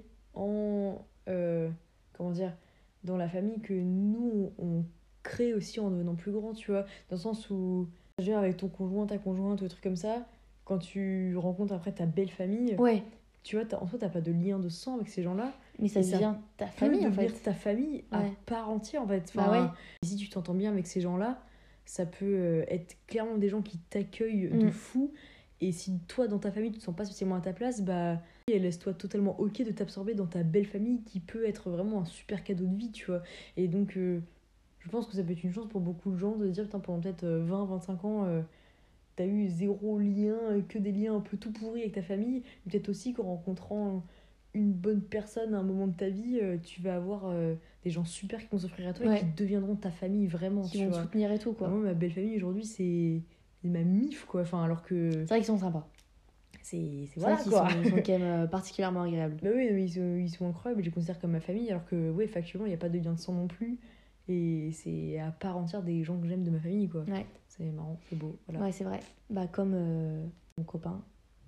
en euh, comment dire, dans la famille que nous on crée aussi en devenant plus grand, tu vois, dans le sens où je veux dire, avec ton conjoint, ta conjointe ou des trucs comme ça, quand tu rencontres après ta belle famille, Ouais. tu vois, t'as- en soi, t'as pas de lien de sang avec ces gens-là. Mais ça Et ça devient ta Peut famille, en devenir fait. ta famille à Ouais. part entière, en fait. Bah ouais. Et si tu t'entends bien avec ces gens-là, ça peut euh, être clairement des gens qui t'accueillent de Mm. fou. Et si toi, dans ta famille, tu te sens pas spécialement à ta place, bah, laisse-toi totalement ok de t'absorber dans ta belle famille qui peut être vraiment un super cadeau de vie, tu vois. Et donc, euh, je pense que ça peut être une chance pour beaucoup de gens de se dire, putain, pendant peut-être vingt à vingt-cinq ans, euh, t'as eu zéro lien, euh, que des liens un peu tout pourris avec ta famille. Mais peut-être aussi qu'en rencontrant une bonne personne à un moment de ta vie, euh, tu vas avoir euh, des gens super qui vont s'offrir à toi Ouais. et qui deviendront ta famille vraiment, Qui tu vont te vois. soutenir et tout, quoi. Moi, ma belle famille aujourd'hui, c'est c'est ma mif, quoi. Enfin, alors que C'est vrai qu'ils sont sympas. c'est c'est C'est voilà, vrai qu'ils quoi. sont, ils sont quand même euh, particulièrement agréables. Bah oui, mais ils sont, ils sont incroyables, je les considère comme ma famille, alors que, ouais, factuellement, il n'y a pas de lien de sang non plus. Et c'est à part entière des gens que j'aime de ma famille, quoi. Ouais. C'est marrant, c'est beau, voilà. Ouais, c'est vrai. Bah, comme euh, mon copain,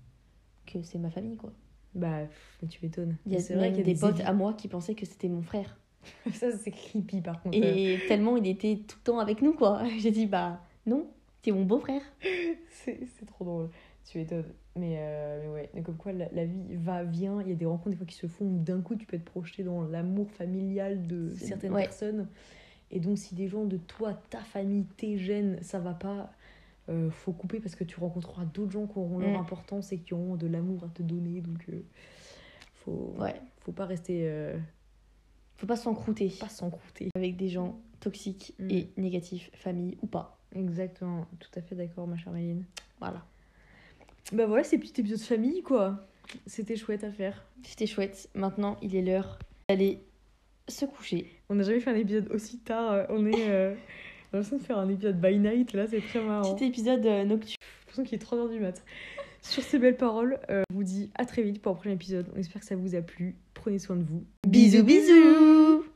que c'est ma famille, quoi. Bah, pff, mais tu m'étonnes. Il y a C'est même vrai qu'il y a des potes évi- à moi qui pensaient que c'était mon frère. Ça, c'est creepy, par contre. Et tellement il était tout le temps avec nous, quoi. J'ai dit, bah, non, c'est mon beau-frère. C'est c'est trop drôle. Tu m'étonnes. Mais, euh, mais ouais, mais comme quoi la, la vie va, vient. Il y a des rencontres des fois qui se font où d'un coup tu peux être projeté dans l'amour familial de C'est- certaines ouais. personnes. Et donc, si des gens de toi, ta famille, tes gènes, ça va pas, euh, faut couper parce que tu rencontreras d'autres gens qui auront leur Mm. importance et qui auront de l'amour à te donner. Donc, euh, faut, Ouais. faut pas rester. euh, Faut pas s'encrouter pas s'encrouter. avec des gens toxiques Mm. et négatifs, famille ou pas. Exactement, tout à fait d'accord, ma chère Méline. Voilà. Bah voilà, ces petits épisodes famille, quoi. C'était chouette à faire. C'était chouette. Maintenant, il est l'heure d'aller se coucher. On n'a jamais fait un épisode aussi tard. euh, On est. Euh... On a l'impression de faire un épisode by night, là, c'est très marrant. Petit épisode euh, nocturne. J'ai l'impression qu'il est trois heures du mat. Sur ces belles paroles, euh, on vous dit à très vite pour un prochain épisode. On espère que ça vous a plu. Prenez soin de vous. Bisous, bisous!